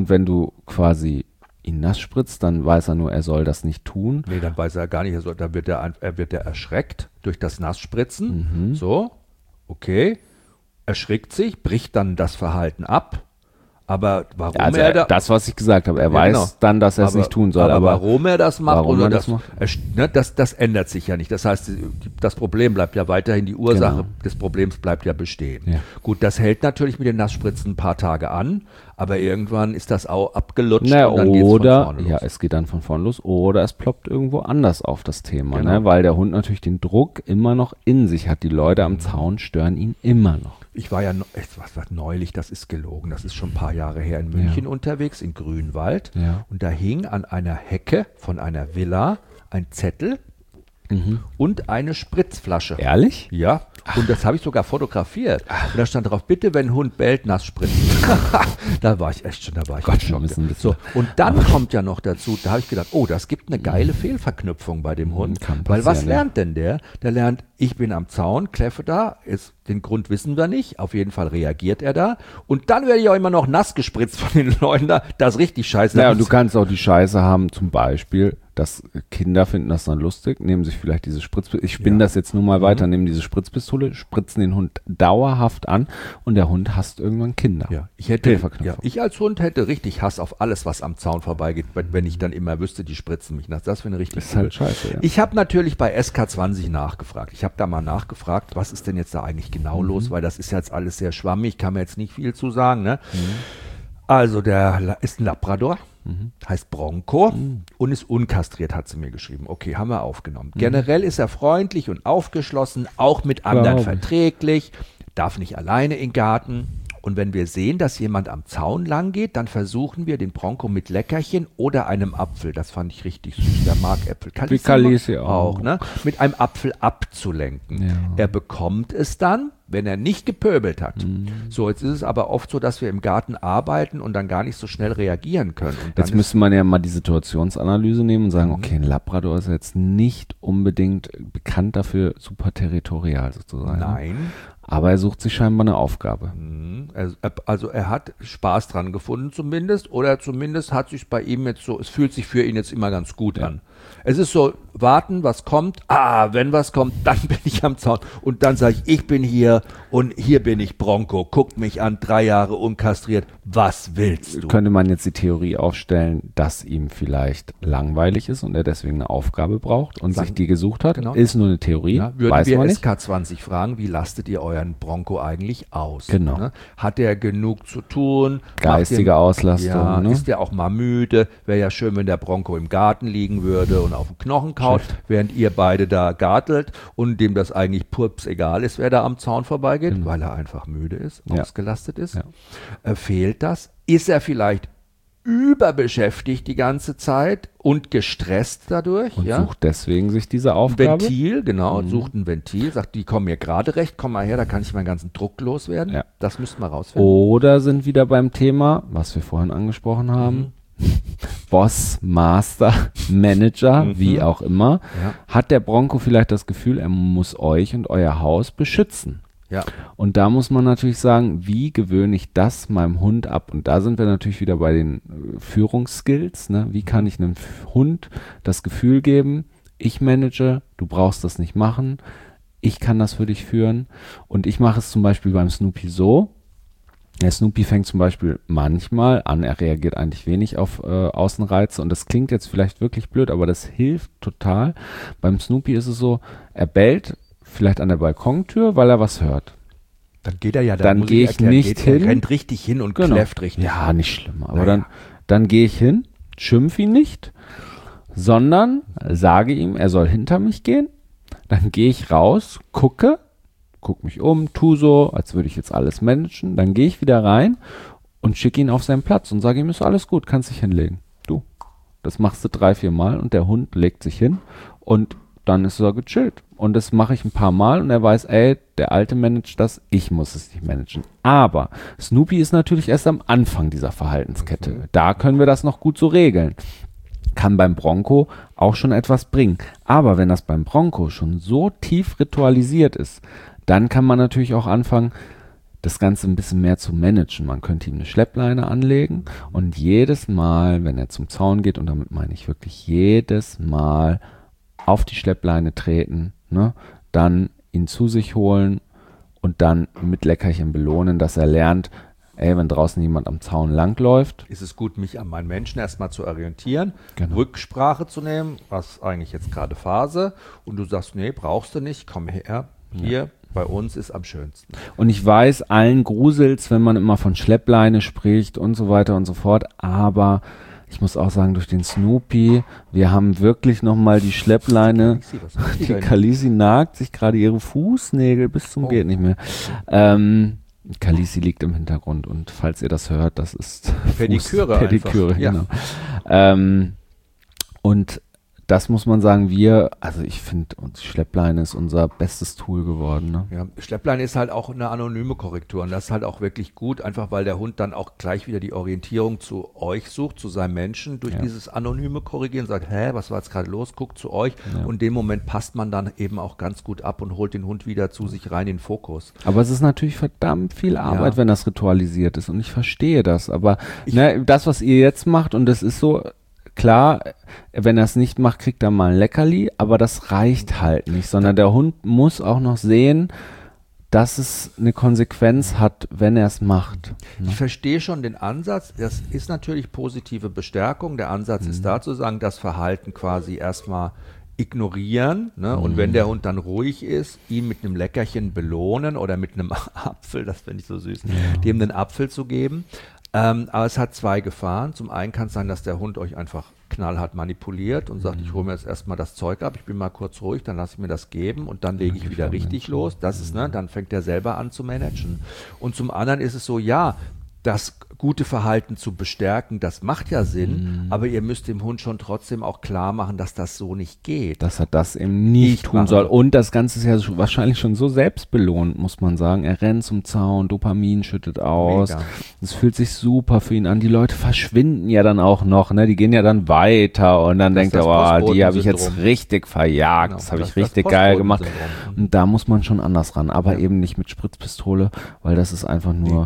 quasi ihn nass spritzt, dann weiß er nur, er soll das nicht tun. Nee, dann weiß er gar nicht, er wird erschreckt durch das Nassspritzen. So, okay. Erschrickt sich, bricht dann das Verhalten ab. Aber warum das, was ich gesagt habe, er weiß dann, dass er es nicht tun soll. Aber warum er das macht, warum oder er das macht? Das ändert sich ja nicht. Das heißt, das Problem bleibt ja weiterhin, die Ursache des Problems bleibt ja bestehen. Ja. Gut, das hält natürlich mit den Nassspritzen ein paar Tage an, aber irgendwann ist das auch abgelutscht und dann geht's von vorne los. Ja, es geht dann von vorne los. Oder es ploppt irgendwo anders auf das Thema, Genau. ne? Weil der Hund natürlich den Druck immer noch in sich hat. Die Leute am Zaun stören ihn immer noch. Ich war ja neulich, das ist gelogen, das ist schon ein paar Jahre her in München unterwegs, in Grünwald. Ja. Und da hing an einer Hecke von einer Villa ein Zettel und eine Spritzflasche. Ehrlich? Ja, und das habe ich sogar fotografiert. Und da stand drauf, bitte, wenn Hund bellt, nass spritzen. Da war ich echt schon dabei. So, und dann kommt ja noch dazu, da habe ich gedacht, oh, das gibt eine geile Fehlverknüpfung bei dem Hund. Weil was lernt denn der? Der lernt, ich bin am Zaun, kläffe da, den Grund wissen wir nicht, auf jeden Fall reagiert er da. Und dann werde ich auch immer noch nass gespritzt von den Leuten da, das ist richtig scheiße. Ja, und du kannst auch die Scheiße haben, zum Beispiel, dass Kinder finden das dann lustig, nehmen sich vielleicht diese Spritzpistole, ich spinne das jetzt nur mal weiter, nehmen diese Spritzpistole, spritzen den Hund dauerhaft an und der Hund hasst irgendwann Kinder. Ja, ich als Hund hätte richtig Hass auf alles, was am Zaun vorbeigeht, wenn ich dann immer wüsste, die spritzen mich nass. Das wäre richtig. Das ist halt scheiße, ja. Ich habe natürlich bei SK20 nachgefragt. Ich habe da mal nachgefragt, was ist denn jetzt da eigentlich genau los, weil das ist jetzt alles sehr schwammig, kann mir jetzt nicht viel zu sagen. Ne? Also der ist ein Labrador, heißt Bronco und ist unkastriert, hat sie mir geschrieben. Okay, haben wir aufgenommen. Generell ist er freundlich und aufgeschlossen, auch mit anderen verträglich, darf nicht alleine in den Garten. Und wenn wir sehen, dass jemand am Zaun lang geht, dann versuchen wir den Bronco mit Leckerchen oder einem Apfel, das fand ich richtig süß, der mag Äpfel, Kalisi auch, ne? Mit einem Apfel abzulenken. Ja. Er bekommt es dann, wenn er nicht gepöbelt hat. So, jetzt ist es aber oft so, dass wir im Garten arbeiten und dann gar nicht so schnell reagieren können. Und dann Jetzt müsste man ja mal die Situationsanalyse nehmen und sagen, okay, ein Labrador ist jetzt nicht unbedingt bekannt dafür, super territorial sozusagen. Nein. Aber er sucht sich scheinbar eine Aufgabe. Also er hat Spaß dran gefunden zumindest, oder zumindest hat sich bei ihm jetzt so, es fühlt sich für ihn jetzt immer ganz gut an. Es ist so, warten, was kommt. Wenn was kommt, dann bin ich am Zaun. Und dann sage ich bin hier und hier bin ich Bronco. Guckt mich an, 3 Jahre unkastriert. Was willst du? Könnte man jetzt die Theorie aufstellen, dass ihm vielleicht langweilig ist und er deswegen eine Aufgabe braucht und sich die gesucht hat? Genau. Ist nur eine Theorie, Ja, würden weiß wir man nicht. SK20 fragen, wie lastet ihr euren Bronco eigentlich aus? Genau. Ne? Hat er genug zu tun? Geistige Auslastung. Ja, Ne? ist der auch mal müde? Wäre ja schön, wenn der Bronco im Garten liegen würde und auf dem Knochen kaut, während ihr beide da gartelt und dem das eigentlich purps egal ist, wer da am Zaun vorbeigeht, weil er einfach müde ist, ausgelastet ist. Ja. Fehlt das? Ist er vielleicht überbeschäftigt die ganze Zeit und gestresst dadurch? Und sucht deswegen sich diese Aufgabe. Ventil, genau, sucht ein Ventil, sagt, die kommen mir gerade recht, komm mal her, da kann ich meinen ganzen Druck loswerden. Ja. Das müssten wir rausfinden. Oder sind wieder beim Thema, was wir vorhin angesprochen haben, Boss, Master, Manager, wie auch immer, hat der Bronco vielleicht das Gefühl, er muss euch und euer Haus beschützen. Ja. Und da muss man natürlich sagen, wie gewöhne ich das meinem Hund ab? Und da sind wir natürlich wieder bei den Führungsskills. Ne? Wie kann ich einem Hund das Gefühl geben, ich manage, du brauchst das nicht machen, ich kann das für dich führen. Und ich mache es zum Beispiel beim Snoopy so. Der Snoopy fängt zum Beispiel manchmal an, er reagiert eigentlich wenig auf Außenreize und das klingt jetzt vielleicht wirklich blöd, aber das hilft total. Beim Snoopy ist es so, er bellt vielleicht an der Balkontür, weil er was hört. Dann geht er ja, Dann gehe ich nicht hin. Er rennt richtig hin und kläfft richtig. Ja, nicht schlimm, aber dann gehe ich hin, schimpf ihn nicht, sondern sage ihm, er soll hinter mich gehen. Dann gehe ich raus, guck mich um, tu so, als würde ich jetzt alles managen. Dann gehe ich wieder rein und schicke ihn auf seinen Platz und sage ihm, ist alles gut, kannst dich hinlegen. Du, das machst du 3-4 Mal und der Hund legt sich hin und dann ist er gechillt. Und das mache ich ein paar Mal und er weiß, ey, der Alte managt das, ich muss es nicht managen. Aber Snoopy ist natürlich erst am Anfang dieser Verhaltenskette. Da können wir das noch gut so regeln. Kann beim Bronco auch schon etwas bringen. Aber wenn das beim Bronco schon so tief ritualisiert ist, dann kann man natürlich auch anfangen, das Ganze ein bisschen mehr zu managen. Man könnte ihm eine Schleppleine anlegen und jedes Mal, wenn er zum Zaun geht, und damit meine ich wirklich jedes Mal auf die Schleppleine treten, ne, dann ihn zu sich holen und dann mit Leckerchen belohnen, dass er lernt, ey, wenn draußen jemand am Zaun langläuft, ist es gut, mich an meinen Menschen erstmal zu orientieren, Genau. Rücksprache zu nehmen, was eigentlich jetzt gerade Phase, und du sagst, nee, brauchst du nicht, komm her, hier, bei uns ist am schönsten. Und ich weiß, allen gruselt's, wenn man immer von Schleppleine spricht und so weiter und so fort, aber ich muss auch sagen, durch den Snoopy, wir haben wirklich nochmal die Schleppleine, die Khaleesi nagt sich gerade ihre Fußnägel bis zum geht nicht mehr. Khaleesi liegt im Hintergrund und falls ihr das hört, das ist Pediküre Pediküre, einfach. genau. Und das muss man sagen, also ich finde, Schleppleine ist unser bestes Tool geworden. Ne? Ja, Schleppleine ist halt auch eine anonyme Korrektur und das ist halt auch wirklich gut, einfach weil der Hund dann auch gleich wieder die Orientierung zu euch sucht, zu seinem Menschen, durch dieses anonyme Korrigieren, sagt, was war jetzt gerade los, guckt zu euch und in dem Moment passt man dann eben auch ganz gut ab und holt den Hund wieder zu sich rein in den Fokus. Aber es ist natürlich verdammt viel Arbeit, wenn das ritualisiert ist und ich verstehe das, aber das, was ihr jetzt macht und das ist so, klar, wenn er es nicht macht, kriegt er mal ein Leckerli, aber das reicht halt nicht, sondern der Hund muss auch noch sehen, dass es eine Konsequenz hat, wenn er es macht. Ich verstehe schon den Ansatz, das ist natürlich positive Bestärkung, der Ansatz ist da zu sagen, das Verhalten quasi erstmal ignorieren, ne? Und wenn der Hund dann ruhig ist, ihn mit einem Leckerchen belohnen oder mit einem Apfel, das finde ich so süß, dem einen Apfel zu geben. Aber es hat 2 Gefahren. Zum einen kann es sein, dass der Hund euch einfach knallhart manipuliert und sagt, ich hole mir jetzt erstmal das Zeug ab, ich bin mal kurz ruhig, dann lasse ich mir das geben und dann lege ich wieder richtig los. Das ist, dann fängt er selber an zu managen. Und zum anderen ist es so, das gute Verhalten zu bestärken, das macht ja Sinn, aber ihr müsst dem Hund schon trotzdem auch klar machen, dass das so nicht geht. Dass er das eben nicht tun soll. Und das Ganze ist ja wahrscheinlich schon so selbstbelohnt, muss man sagen. Er rennt zum Zaun, Dopamin schüttet aus. Es fühlt sich super für ihn an. Die Leute verschwinden ja dann auch noch, ne? Die gehen ja dann weiter und dann denkt er, die habe ich jetzt richtig verjagt. Genau, das habe ich richtig geil gemacht. Und da muss man schon anders ran, aber eben nicht mit Spritzpistole, weil das ist einfach nur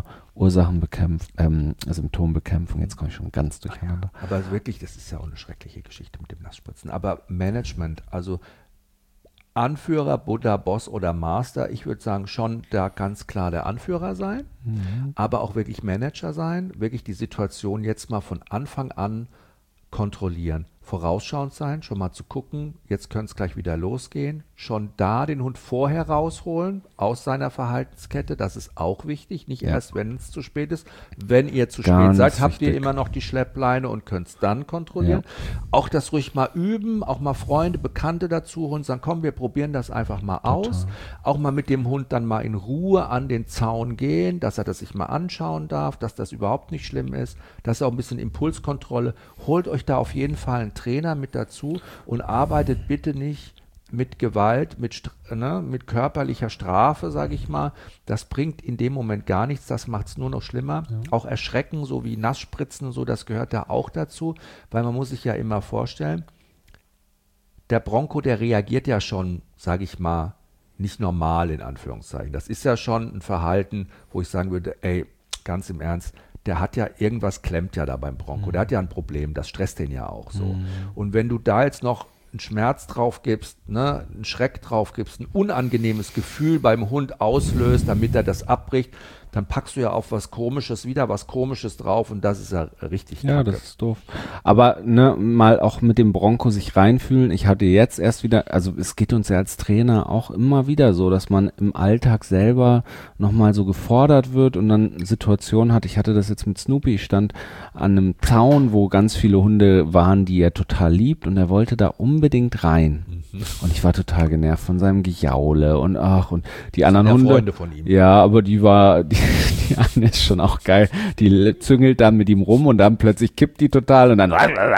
Symptombekämpfung. Jetzt komme ich schon ganz durcheinander. Aber also wirklich, das ist ja auch eine schreckliche Geschichte mit dem Nassspritzen. Aber Management, also Anführer, Buddha, Boss oder Master, ich würde sagen, schon da ganz klar der Anführer sein, aber auch wirklich Manager sein, wirklich die Situation jetzt mal von Anfang an kontrollieren. Vorausschauend sein, schon mal zu gucken, jetzt könnte es gleich wieder losgehen, schon da den Hund vorher rausholen aus seiner Verhaltenskette, das ist auch wichtig, nicht erst, wenn es zu spät ist. Wenn ihr zu spät seid, habt ihr immer noch die Schleppleine und könnt es dann kontrollieren. Auch das ruhig mal üben, auch mal Freunde, Bekannte dazu und sagen, komm, wir probieren das einfach mal aus. Auch mal mit dem Hund dann mal in Ruhe an den Zaun gehen, dass er das sich mal anschauen darf, dass das überhaupt nicht schlimm ist. Das ist auch ein bisschen Impulskontrolle. Holt euch da auf jeden Fall einen Trainer mit dazu und arbeitet bitte nicht mit Gewalt, mit körperlicher Strafe, sage ich mal. Das bringt in dem Moment gar nichts, das macht es nur noch schlimmer. Auch Erschrecken, so wie Nassspritzen und so, das gehört da auch dazu, weil man muss sich ja immer vorstellen, der Bronco, der reagiert ja schon, sage ich mal, nicht normal in Anführungszeichen. Das ist ja schon ein Verhalten, wo ich sagen würde, ey, ganz im Ernst, der hat ja irgendwas klemmt ja da beim Bronco, der hat ja ein Problem, das stresst den ja auch so. Und wenn du da jetzt noch einen Schmerz drauf gibst, ne, einen Schreck drauf gibst, ein unangenehmes Gefühl beim Hund auslöst, damit er das abbricht, dann packst du ja auf was Komisches wieder, was Komisches drauf und das ist ja richtig Ja, kacke. das ist doof. Aber ne, mal auch mit dem Bronco sich reinfühlen. Ich hatte jetzt erst wieder, also es geht uns ja als Trainer auch immer wieder so, dass man im Alltag selber nochmal so gefordert wird und dann Situationen hat. Ich hatte das jetzt mit Snoopy, ich stand an einem Zaun, wo ganz viele Hunde waren, die er total liebt und er wollte da unbedingt rein. Und ich war total genervt von seinem Gejaule und und die anderen Ja, Hunde. Freunde von ihm. Ja, aber die eine ist schon auch geil. Die züngelt dann mit ihm rum und dann plötzlich kippt die total und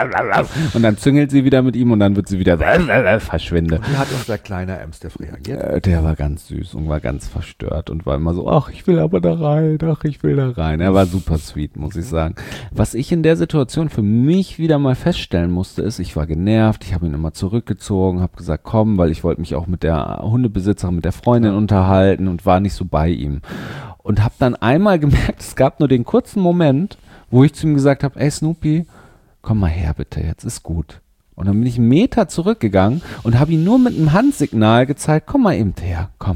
dann züngelt sie wieder mit ihm und dann wird sie wieder verschwindet. Wie hat unser kleiner Amstaff reagiert? Der war ganz süß und war ganz verstört und war immer so, ach, ich will aber da rein, ach, ich will da rein. Er war super sweet, muss ich sagen. Was ich in der Situation für mich wieder mal feststellen musste, ist, ich war genervt, ich habe ihn immer zurückgezogen, habe gesagt, komm, weil ich wollte mich auch mit der Hundebesitzerin, mit der Freundin unterhalten und war nicht so bei ihm. Und habe dann einmal gemerkt, es gab nur den kurzen Moment, wo ich zu ihm gesagt habe, ey Snoopy, komm mal her bitte, jetzt ist gut. Und dann bin ich 1 Meter zurückgegangen und habe ihm nur mit einem Handsignal gezeigt, komm mal eben her, komm.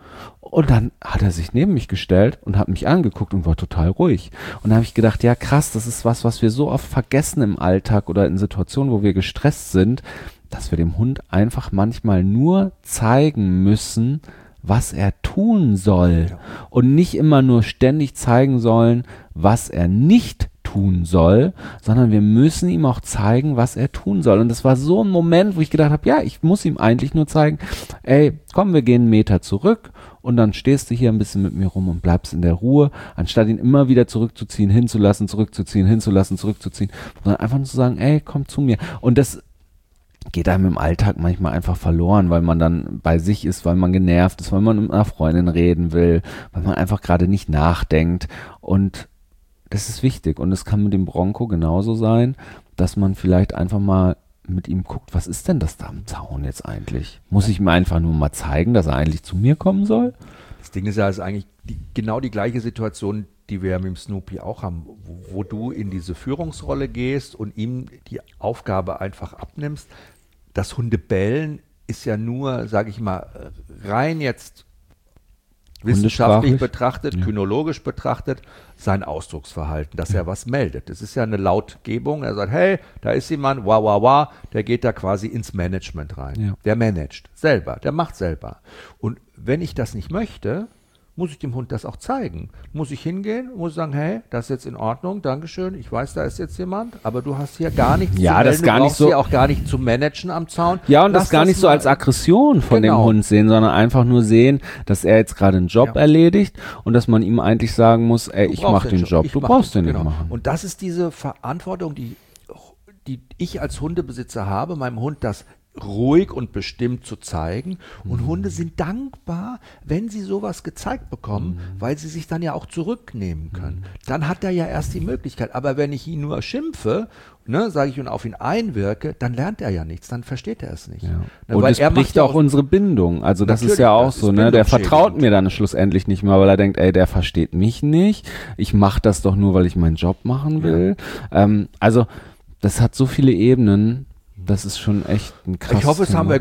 Und dann hat er sich neben mich gestellt und hat mich angeguckt und war total ruhig. Und da habe ich gedacht, ja krass, das ist was wir so oft vergessen im Alltag oder in Situationen, wo wir gestresst sind, dass wir dem Hund einfach manchmal nur zeigen müssen, was er tun soll und nicht immer nur ständig zeigen sollen, was er nicht tun soll, sondern wir müssen ihm auch zeigen, was er tun soll. Und das war so ein Moment, wo ich gedacht habe, ja, ich muss ihm eigentlich nur zeigen, ey, komm, wir gehen 1 Meter zurück und dann stehst du hier ein bisschen mit mir rum und bleibst in der Ruhe, anstatt ihn immer wieder zurückzuziehen, hinzulassen, zurückzuziehen, hinzulassen, zurückzuziehen, sondern einfach nur zu sagen, ey, komm zu mir. Und das geht einem im Alltag manchmal einfach verloren, weil man dann bei sich ist, weil man genervt ist, weil man mit einer Freundin reden will, weil man einfach gerade nicht nachdenkt und das ist wichtig und es kann mit dem Bronco genauso sein, dass man vielleicht einfach mal mit ihm guckt, was ist denn das da am Zaun jetzt eigentlich? Muss ich ihm einfach nur mal zeigen, dass er eigentlich zu mir kommen soll? Das Ding ist ja, es ist eigentlich genau die gleiche Situation, die wir ja mit dem Snoopy auch haben, wo du in diese Führungsrolle gehst und ihm die Aufgabe einfach abnimmst. Das Hundebellen ist ja nur, sage ich mal, rein jetzt wissenschaftlich betrachtet, kynologisch betrachtet, sein Ausdrucksverhalten, dass er was meldet. Das ist ja eine Lautgebung. Er sagt, hey, da ist jemand, wow, wow, wow, der geht da quasi ins Management rein. Ja. Der managt selber, der macht selber. Und wenn ich das nicht möchte, muss ich dem Hund das auch zeigen. Muss ich hingehen, muss sagen, hey, das ist jetzt in Ordnung, Dankeschön, ich weiß, da ist jetzt jemand, aber du hast hier gar nichts Ja, zu das melden, gar du nicht brauchst so- hier auch gar nicht zu managen am Zaun. Ja, und Lass das gar nicht so mal- als Aggression von dem Genau. Hund sehen, sondern einfach nur sehen, dass er jetzt gerade einen Job Ja. erledigt und dass man ihm eigentlich sagen muss, ey, Du ich brauchst mache den Job, ich du mach brauchst den genau. nicht machen. Und das ist diese Verantwortung, die ich als Hundebesitzer habe, meinem Hund das ruhig und bestimmt zu zeigen. Und Hunde sind dankbar, wenn sie sowas gezeigt bekommen, weil sie sich dann ja auch zurücknehmen können. Dann hat er ja erst die Möglichkeit. Aber wenn ich ihn nur schimpfe, ne, sage ich, und auf ihn einwirke, dann lernt er ja nichts, dann versteht er es nicht. Ja. Ne, Und weil es er macht bricht ja auch unsere Bindung. Also das ist Natürlich, ja auch das ist so, ne? Der vertraut bindungsschädigend. mir dann schlussendlich nicht mehr, weil er denkt, ey, der versteht mich nicht. Ich mache das doch nur, weil ich meinen Job machen will. Also das hat so viele Ebenen. Das ist schon echt ein krasses Ich hoffe, es Thema. haben wir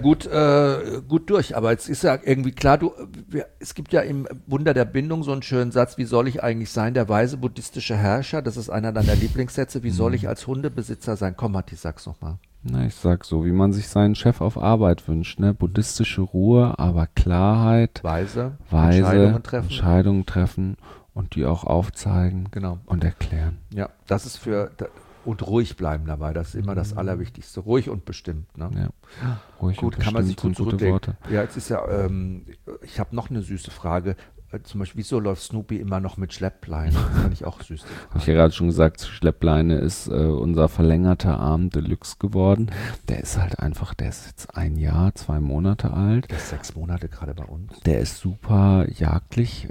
gut durch, aber jetzt ist ja irgendwie klar, es gibt ja im Wunder der Bindung so einen schönen Satz, wie soll ich eigentlich sein, der weise buddhistische Herrscher, das ist einer deiner Lieblingssätze, wie soll ich als Hundebesitzer sein? Komm, Matti, sag's nochmal. Na, ich sag so, wie man sich seinen Chef auf Arbeit wünscht, ne? Buddhistische Ruhe, aber Klarheit, Weise, Entscheidungen treffen und die auch aufzeigen Genau. und erklären. Ja, das ist und ruhig bleiben dabei, das ist immer das Allerwichtigste. Ruhig und bestimmt. Ne? Ja. Ruhig Gut, und kann man sich bestimmt gut sind gute zurücklegen. Worte. Ja, jetzt ist ja, ich habe noch eine süße Frage. Zum Beispiel, wieso läuft Snoopy immer noch mit Schleppleinen? Das fand ich auch süß. die Habe Frage. ich ja gerade schon gesagt, Schleppleine ist unser verlängerter Arm Deluxe geworden. Der ist halt einfach, der ist jetzt 1 Jahr, 2 Monate alt. Der ist 6 Monate gerade bei uns. Der ist super jagdlich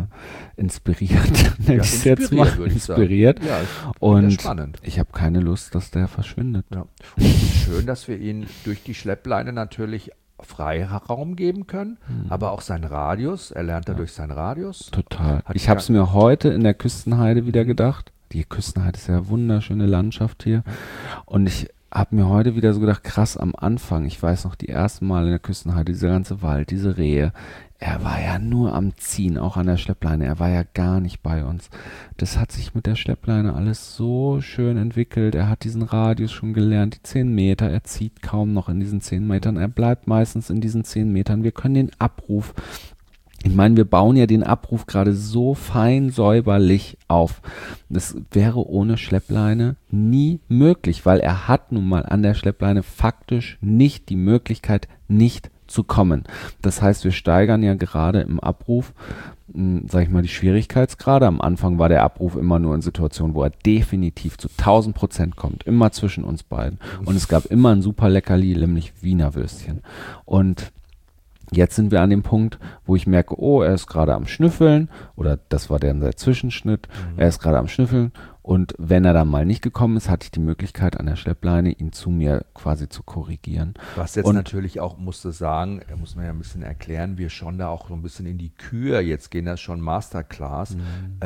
inspiriert, nenne ich es jetzt mal. würde ich sagen. Inspiriert. Ja, ist Und spannend. ich habe keine Lust, dass der verschwindet. Ja. Und es ist schön, dass wir ihn durch die Schleppleine natürlich Freiraum geben können, aber auch seinen Radius, er lernt dadurch seinen Radius. Total. Ich habe es mir heute in der Küstenheide wieder gedacht. Die Küstenheide ist ja eine wunderschöne Landschaft hier. Und ich habe mir heute wieder so gedacht, krass, am Anfang, ich weiß noch, die ersten Mal in der Küstenheide, dieser ganze Wald, diese Rehe, er war ja nur am Ziehen, auch an der Schleppleine, er war ja gar nicht bei uns. Das hat sich mit der Schleppleine alles so schön entwickelt, er hat diesen Radius schon gelernt, die 10 Meter, er zieht kaum noch in diesen 10 Metern, er bleibt meistens in diesen 10 Metern, wir können den Abruf, ich meine, wir bauen ja den Abruf gerade so fein säuberlich auf. Das wäre ohne Schleppleine nie möglich, weil er hat nun mal an der Schleppleine faktisch nicht die Möglichkeit, nicht zu kommen. Das heißt, wir steigern ja gerade im Abruf, sag ich mal, die Schwierigkeitsgrade. Am Anfang war der Abruf immer nur in Situationen, wo er definitiv zu 1000% kommt, immer zwischen uns beiden. Und es gab immer ein super Leckerli, nämlich Wiener Würstchen. Und jetzt sind wir an dem Punkt, wo ich merke, oh, er ist gerade am Schnüffeln oder das war dann der Zwischenschnitt, er ist gerade am Schnüffeln und wenn er dann mal nicht gekommen ist, hatte ich die Möglichkeit an der Schleppleine, ihn zu mir quasi zu korrigieren. Was jetzt natürlich auch, musste sagen, muss man ja ein bisschen erklären, wir schon da auch so ein bisschen in die Kür, jetzt gehen das schon Masterclass,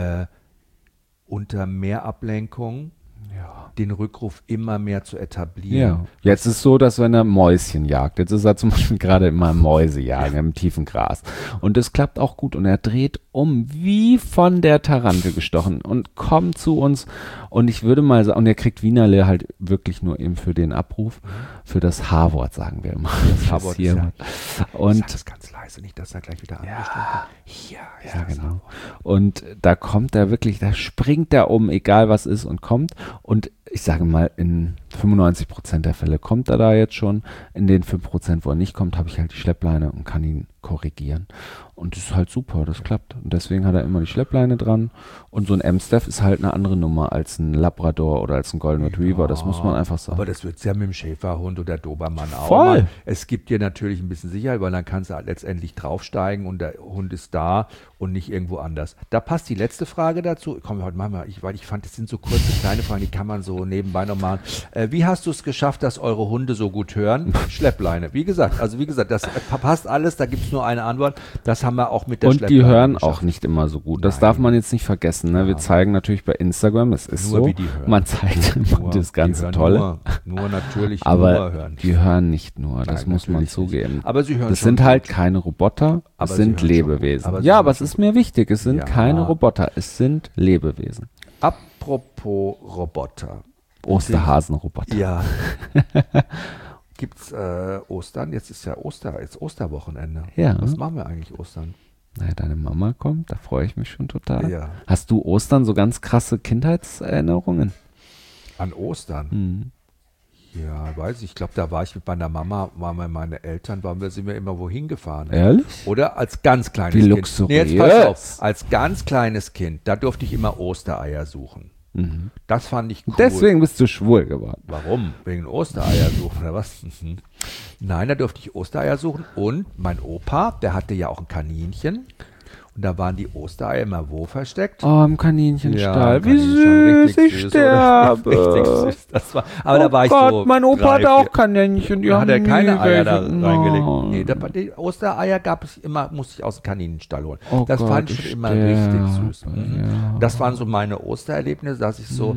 unter mehr Ablenkung, den Rückruf immer mehr zu etablieren. Ja. Jetzt ist es so, dass wenn er Mäuschen jagt, jetzt ist er zum Beispiel gerade immer Mäuse jagen im tiefen Gras und das klappt auch gut und er dreht um wie von der Tarantel gestochen und kommt zu uns und ich würde mal sagen, und er kriegt Wienerle halt wirklich nur eben für den Abruf, für das H-Wort sagen wir immer. Das H-Wort ist ja, und ich sag das ganz leise, nicht, dass er gleich wieder angestimmt wird. Hier ist ja, das genau. H-Wort. Und da kommt er wirklich, da springt er um, egal was ist und kommt und ich sage mal, in 95% der Fälle kommt er da jetzt schon. In den 5%, wo er nicht kommt, habe ich halt die Schleppleine und kann ihn korrigieren. Und das ist halt super, das klappt. Und deswegen hat er immer die Schleppleine dran. Und so ein Amstaff ist halt eine andere Nummer als ein Labrador oder als ein Golden Retriever. Das muss man einfach sagen. Aber das wird es ja mit dem Schäferhund oder Dobermann auch. Voll. Es gibt dir natürlich ein bisschen Sicherheit, weil dann kannst du halt letztendlich draufsteigen und der Hund ist da und nicht irgendwo anders. Da passt die letzte Frage dazu. Komm, heute machen wir, weil ich fand, das sind so kurze, kleine Fragen, die kann man so nebenbei noch machen. Wie hast du es geschafft, dass eure Hunde so gut hören? Schleppleine. Wie gesagt, das passt alles, da gibt es nur eine Antwort. Das haben wir auch mit der Schleppleine Und die hören geschafft. auch nicht immer so gut. Das Nein. darf man jetzt nicht vergessen. Ne? Ja. Wir zeigen natürlich bei Instagram, es ist Nur so, wie die hören. man zeigt immer das ganze die hören Tolle. Nur natürlich Aber nur hören. die hören nicht nur, das Nein, muss man natürlich nicht. zugeben. Aber sie hören Das schon sind halt gut. keine Roboter, Aber es sie sind hören schon Lebewesen. gut. Aber sie Ja, hören aber es schon ist mir wichtig, es sind Ja. keine Roboter, es sind Lebewesen. Apropos Roboter. Osterhasenroboter. Ja. Gibt's Ostern? Jetzt ist ja Osterwochenende. Ja. Was machen wir eigentlich Ostern? Naja, deine Mama kommt, da freue ich mich schon total. Ja. Hast du Ostern so ganz krasse Kindheitserinnerungen? An Ostern? Ja, weiß ich. Ich glaube, da war ich mit meiner Mama, meine Eltern, sind wir immer wohin gefahren. Ehrlich? Oder als ganz kleines Wie Kind. luxuriös. Jetzt pass auf. Als ganz kleines Kind, da durfte ich immer Ostereier suchen. Das fand ich cool. Deswegen bist du schwul geworden. Warum? Wegen Ostereier suchen oder was? Nein, da durfte ich Ostereier suchen und mein Opa, der hatte ja auch ein Kaninchen und da waren die Ostereier immer wo versteckt? Oh, im Kaninchenstall. Ja, Wie süß, ich oder? sterbe. Richtig süß. Das war, aber da war ich Gott, so mein Opa 3, hatte auch 4. Kaninchen. Die Da hat haben er keine nie Eier da welche. reingelegt. Nein. Nee, die Ostereier gab es immer, musste ich aus dem Kaninenstall holen. Oh Das Gott, fand ich schon immer richtig süß. sterbe, ja. Das waren so meine Ostererlebnisse, dass ich so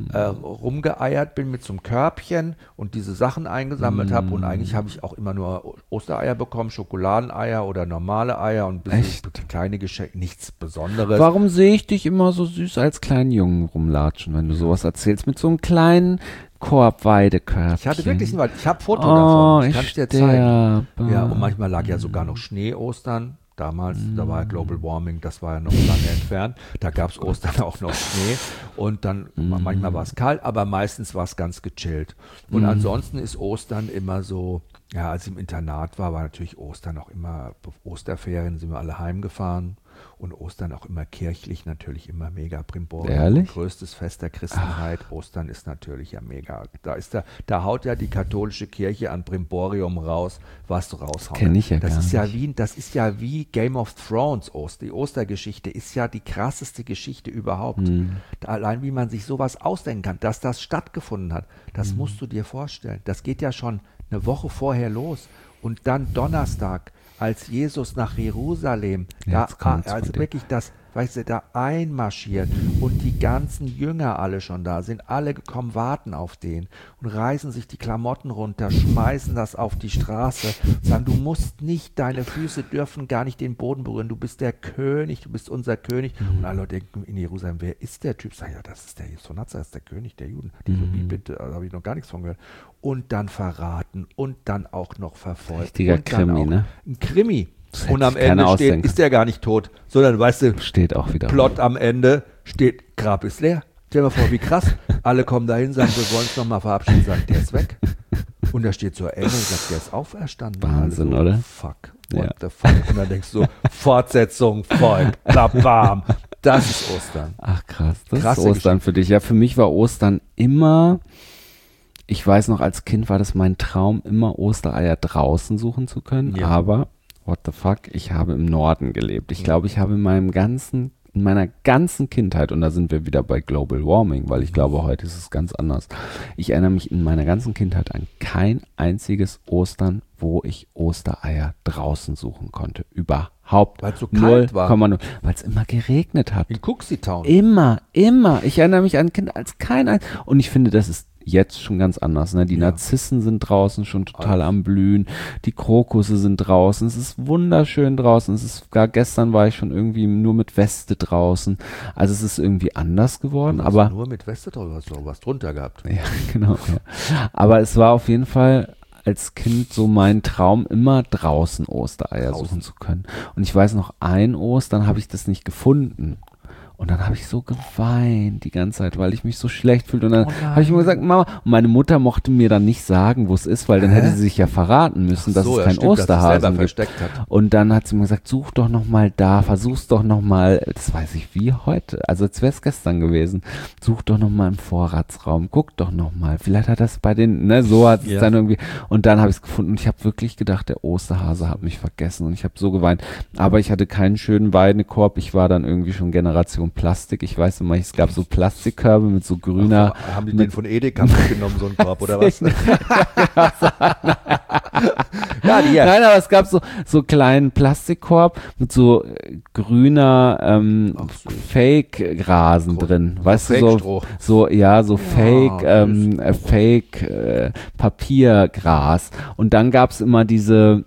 rumgeeiert bin mit so einem Körbchen und diese Sachen eingesammelt habe. Und eigentlich habe ich auch immer nur Ostereier bekommen, Schokoladeneier oder normale Eier und ein bisschen Echt? kleine Geschenke, nichts Besonderes. Warum sehe ich dich immer so süß als kleinen Jungen rumlatschen, wenn du sowas erzählst, mit so einem kleinen Korbweidekörbchen? Ich hatte wirklich einen Wald. Ich habe Foto Oh, davon. Ich ich kann es dir zeigen. sterbe. Ja, und manchmal lag ja sogar noch Schnee Ostern. Damals, da war ja Global Warming, das war ja noch lange entfernt. Da gab es Ostern auch noch Schnee. Und dann, manchmal war es kalt, aber meistens war es ganz gechillt. Und ansonsten ist Ostern immer so, ja, als ich im Internat war natürlich Ostern auch immer, Osterferien sind wir alle heimgefahren. Und Ostern auch immer kirchlich, natürlich immer mega Brimborium. Ehrlich? Größtes Fest der Christenheit. Ostern ist natürlich ja mega. Da haut ja die katholische Kirche an Brimborium raus, was du raushauen. Kenn ich ja das gar ist ja nicht. Das ist ja wie Game of Thrones. Die Ostergeschichte ist ja die krasseste Geschichte überhaupt. Allein wie man sich sowas ausdenken kann, dass das stattgefunden hat, das musst du dir vorstellen. Das geht ja schon eine Woche vorher los. Und dann Donnerstag, als Jesus nach Jerusalem, also wirklich das, weißt du, da einmarschiert und die ganzen Jünger alle schon da sind, alle gekommen, warten auf den und reißen sich die Klamotten runter, schmeißen das auf die Straße, sagen, du musst nicht, deine Füße dürfen gar nicht den Boden berühren, du bist der König, du bist unser König. Und alle Leute denken in Jerusalem, wer ist der Typ? Sag ja, das ist der Jesus von Nazareth, das ist der König der Juden. Die so, wie bitte, da habe ich noch gar nichts von gehört. Und dann verraten und dann auch noch verfolgt. Richtiger und dann Krimi, auch ne? Ein Krimi. Das Und hätte am sich keiner Ende ausdenken. ist der gar nicht tot, sondern, weißt du, Steht auch wieder. Plot am Ende steht, Grab ist leer. Stell dir mal vor, wie krass. Alle kommen dahin, sagen, wir wollen uns nochmal verabschieden, sagen, der ist weg. Und da steht so Engel und sagt, der ist auferstanden. Wahnsinn, alle so, oder? Fuck, what the fuck. Und dann denkst du, Fortsetzung folgt, bam. Das ist Ostern. Ach krass, das Krasse ist Ostern für dich. Ja, für mich war Ostern immer, ich weiß noch, als Kind war das mein Traum, immer Ostereier draußen suchen zu können, Ja. aber what the fuck, ich habe im Norden gelebt. Ich glaube, ich habe in meiner ganzen Kindheit, und da sind wir wieder bei Global Warming, weil ich glaube, heute ist es ganz anders. Ich erinnere mich in meiner ganzen Kindheit an kein einziges Ostern, wo ich Ostereier draußen suchen konnte. Überhaupt. Weil es so kalt war. Weil es immer geregnet hat. In Cooksey Town. Immer. Ich erinnere mich an Kinder als und ich finde, das ist jetzt schon ganz anders. Ne? Die Ja. Narzissen sind draußen schon total am Blühen. Die Krokusse sind draußen. Es ist wunderschön draußen. Gestern war ich schon irgendwie nur mit Weste draußen. Also es ist irgendwie anders geworden. Aber nur mit Weste drüber, hast du auch was drunter gehabt. ja, genau. Ja. Aber es war auf jeden Fall als Kind so mein Traum, immer draußen Ostereier suchen zu können. Und ich weiß noch, ein Ostern habe ich das nicht gefunden. Und dann habe ich so geweint die ganze Zeit, weil ich mich so schlecht fühlte. Und dann habe ich mir gesagt, Mama, und meine Mutter mochte mir dann nicht sagen, wo es ist, weil dann hätte sie sich ja verraten müssen, dass es kein Osterhasen gibt. Und dann hat sie mir gesagt, such doch noch mal da, versuch's doch noch mal, das weiß ich wie heute, also als wäre es gestern gewesen, such doch noch mal im Vorratsraum, guck doch noch mal, vielleicht hat das bei den, ne, so hat es dann irgendwie, und dann habe ich es gefunden und ich habe wirklich gedacht, der Osterhase hat mich vergessen und ich habe so geweint, aber ich hatte keinen schönen Weidekorb, ich war dann irgendwie schon Generation Plastik, ich weiß immer, es gab so Plastikkörbe mit so grüner. Haben die den von Edeka mitgenommen, so einen Korb oder was? Ja, nein, aber es gab so kleinen Plastikkorb mit so grüner Fake-Rasen drin, weißt du, so Fake Papiergras. Und dann gab's immer diese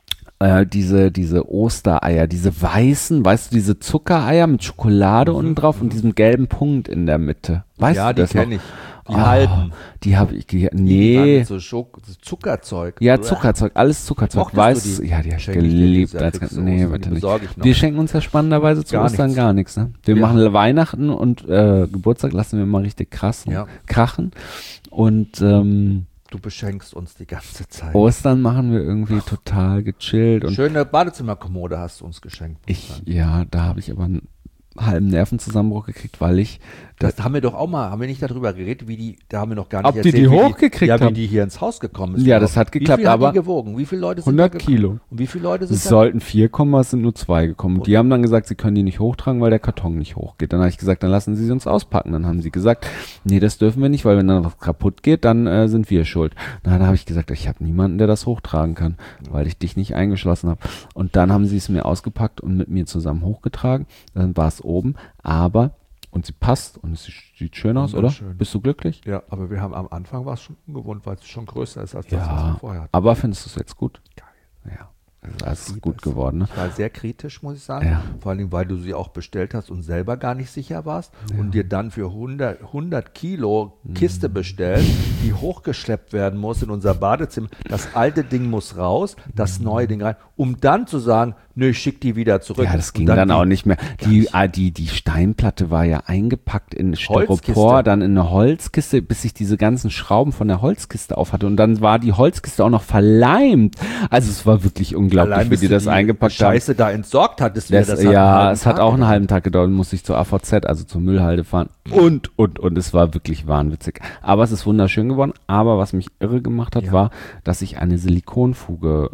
Ostereier, diese weißen, weißt du, diese Zuckereier mit Schokolade unten drauf und diesem gelben Punkt in der Mitte. Weißt du das noch? Ja, die kenne ich. Die halben. Die habe ich, nee. So Zuckerzeug. Ja, Zuckerzeug, alles Zuckerzeug. Weißt du? Ja, die habe ich geliebt. Nee, bitte nicht. Wir schenken uns ja spannenderweise zu Ostern gar nichts. Ne? Wir machen Weihnachten und Geburtstag lassen wir mal richtig krass krachen. Und du beschenkst uns die ganze Zeit. Ostern machen wir irgendwie total gechillt. Und schöne Badezimmerkommode hast du uns geschenkt. Da habe ich aber einen halben Nervenzusammenbruch gekriegt, weil ich... Das haben wir doch auch mal, haben wir nicht darüber geredet, da haben wir noch gar nicht erzählt. Ob die hochgekriegt haben? Ja, wie die hier ins Haus gekommen ist. Ja, das hat geklappt, aber... Wie viel hat die gewogen? Wie viele Leute sind 100 Kilo. Und wie viele Leute sind es sollten 4 kommen, es sind nur 2 gekommen. Und die haben dann gesagt, sie können die nicht hochtragen, weil der Karton nicht hochgeht. Dann habe ich gesagt, dann lassen sie uns auspacken. Dann haben sie gesagt, nee, das dürfen wir nicht, weil wenn dann was kaputt geht, dann sind wir schuld. Dann habe ich gesagt, ich habe niemanden, der das hochtragen kann, weil ich dich nicht eingeschlossen habe. Und dann haben sie es mir ausgepackt und mit mir zusammen hochgetragen. Dann war es oben, und sie passt und es sieht schön aus, oder? Bist du glücklich? Ja, aber wir haben am Anfang war es schon ungewohnt, weil es schon größer ist als das, was wir vorher hatten. Aber findest du es jetzt gut? Geil. Ja. Das ist gut geworden. Ne? Ich war sehr kritisch, muss ich sagen. Ja. Vor allem, weil du sie auch bestellt hast und selber gar nicht sicher warst und dir dann für 100 Kilo Kiste bestellt, die hochgeschleppt werden muss in unser Badezimmer. Das alte Ding muss raus, das neue Ding rein, um dann zu sagen, nö, ich schick die wieder zurück. Ja, das ging dann auch nicht mehr. Die Steinplatte war ja eingepackt in Styropor, dann in eine Holzkiste, bis ich diese ganzen Schrauben von der Holzkiste auf hatte. Und dann war die Holzkiste auch noch verleimt. Also es war wirklich unglaublich, wie die das eingepackt haben. Scheiße da entsorgt hattest. Es hat auch einen halben Tag gedauert, musste ich zur AVZ, also zur Müllhalde fahren. Und es war wirklich wahnwitzig. Aber es ist wunderschön geworden. Aber was mich irre gemacht hat, war, dass ich eine Silikonfuge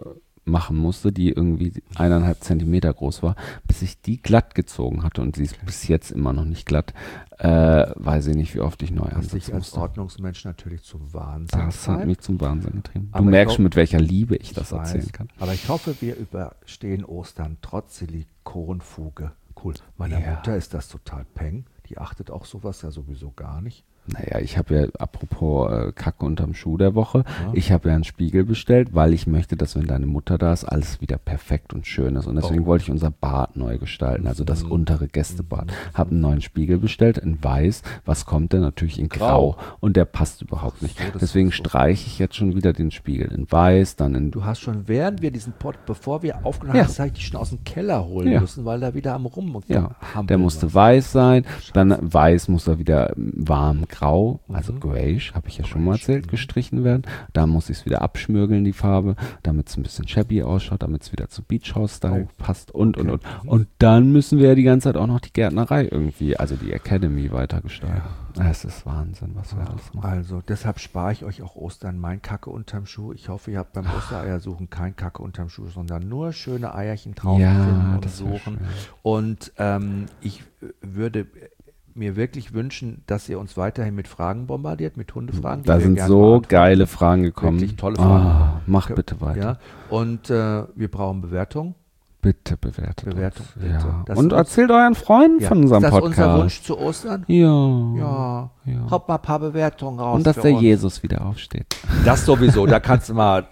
machen musste, die irgendwie 1,5 Zentimeter groß war, bis ich die glatt gezogen hatte und sie ist bis jetzt immer noch nicht glatt, weiß ich nicht, wie oft ich neu Was dich ansetzen als musste. Ordnungsmensch natürlich zum Wahnsinn Das hat mich zum Wahnsinn getrieben. Du Aber ich merkst glaub- schon, mit welcher Liebe ich das Ich weiß, erzählen kann. Aber ich hoffe, wir überstehen Ostern trotz Silikonfuge. Cool. Meiner Ja. Mutter ist das total peng. Die achtet auch sowas ja sowieso gar nicht. Naja, ich habe ja, apropos Kacke unterm Schuh der Woche, Ja. ich habe ja einen Spiegel bestellt, weil ich möchte, dass wenn deine Mutter da ist, alles wieder perfekt und schön ist. Und deswegen wollte ich unser Bad neu gestalten, also das untere Gästebad. Habe einen neuen Spiegel bestellt in weiß. Was kommt denn? Natürlich in Grau. Und der passt überhaupt nicht. So, das Deswegen ist so. streiche ich jetzt schon wieder den Spiegel in weiß, dann in... Du hast schon, während wir diesen bevor wir aufgenommen Ja. haben, das habe ich dich schon aus dem Keller holen Ja. müssen, weil da wieder am Ja, der Hampeln musste war. weiß sein, dann weiß muss er wieder warm grau, also grayish, habe ich ja schon mal erzählt, gestrichen werden. Da muss ich es wieder abschmürgeln, die Farbe, damit es ein bisschen shabby ausschaut, damit es wieder zu Beach House Style passt und. Und dann müssen wir ja die ganze Zeit auch noch die Gärtnerei irgendwie, also die Academy weitergestalten. Es ist Wahnsinn, was wir alles machen. Also deshalb spare ich euch auch Ostern mein Kacke unterm Schuh. Ich hoffe, ihr habt beim Ostereiersuchen kein Kacke unterm Schuh, sondern nur schöne Eierchen drauf finden und das wär suchen. schön. Und ich würde mir wirklich wünschen, dass ihr uns weiterhin mit Fragen bombardiert, mit Hundefragen. die Da wir sind gerne so beantworten. geile Fragen gekommen. Wirklich tolle Fragen. Mach bitte weiter. Ja, und wir brauchen Bewertung. Bitte bewertet Bewertung, uns. bitte. Ja. Das Und ist- erzählt euren Freunden Ja. von unserem ist das Podcast. unser Wunsch zu Ostern? Ja. Ja. Haut mal ein paar Bewertungen raus. Und dass für der uns. Jesus wieder aufsteht. Das sowieso, da kannst du mal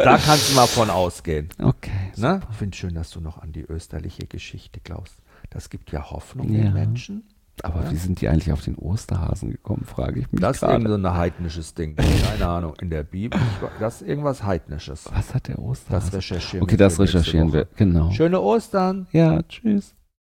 von ausgehen. Okay. Ne? Ich finde schön, dass du noch an die österliche Geschichte glaubst. Das gibt ja Hoffnung Ja. den Menschen. Aber wie sind die eigentlich auf den Osterhasen gekommen, frage ich mich Das ist irgend so gerade. ein heidnisches Ding. Keine Ahnung. In der Bibel, das ist irgendwas Heidnisches. Was hat der Osterhase? Das recherchieren Okay, wir das für nächste recherchieren wir. Woche. Genau. Schöne Ostern. Ja, tschüss.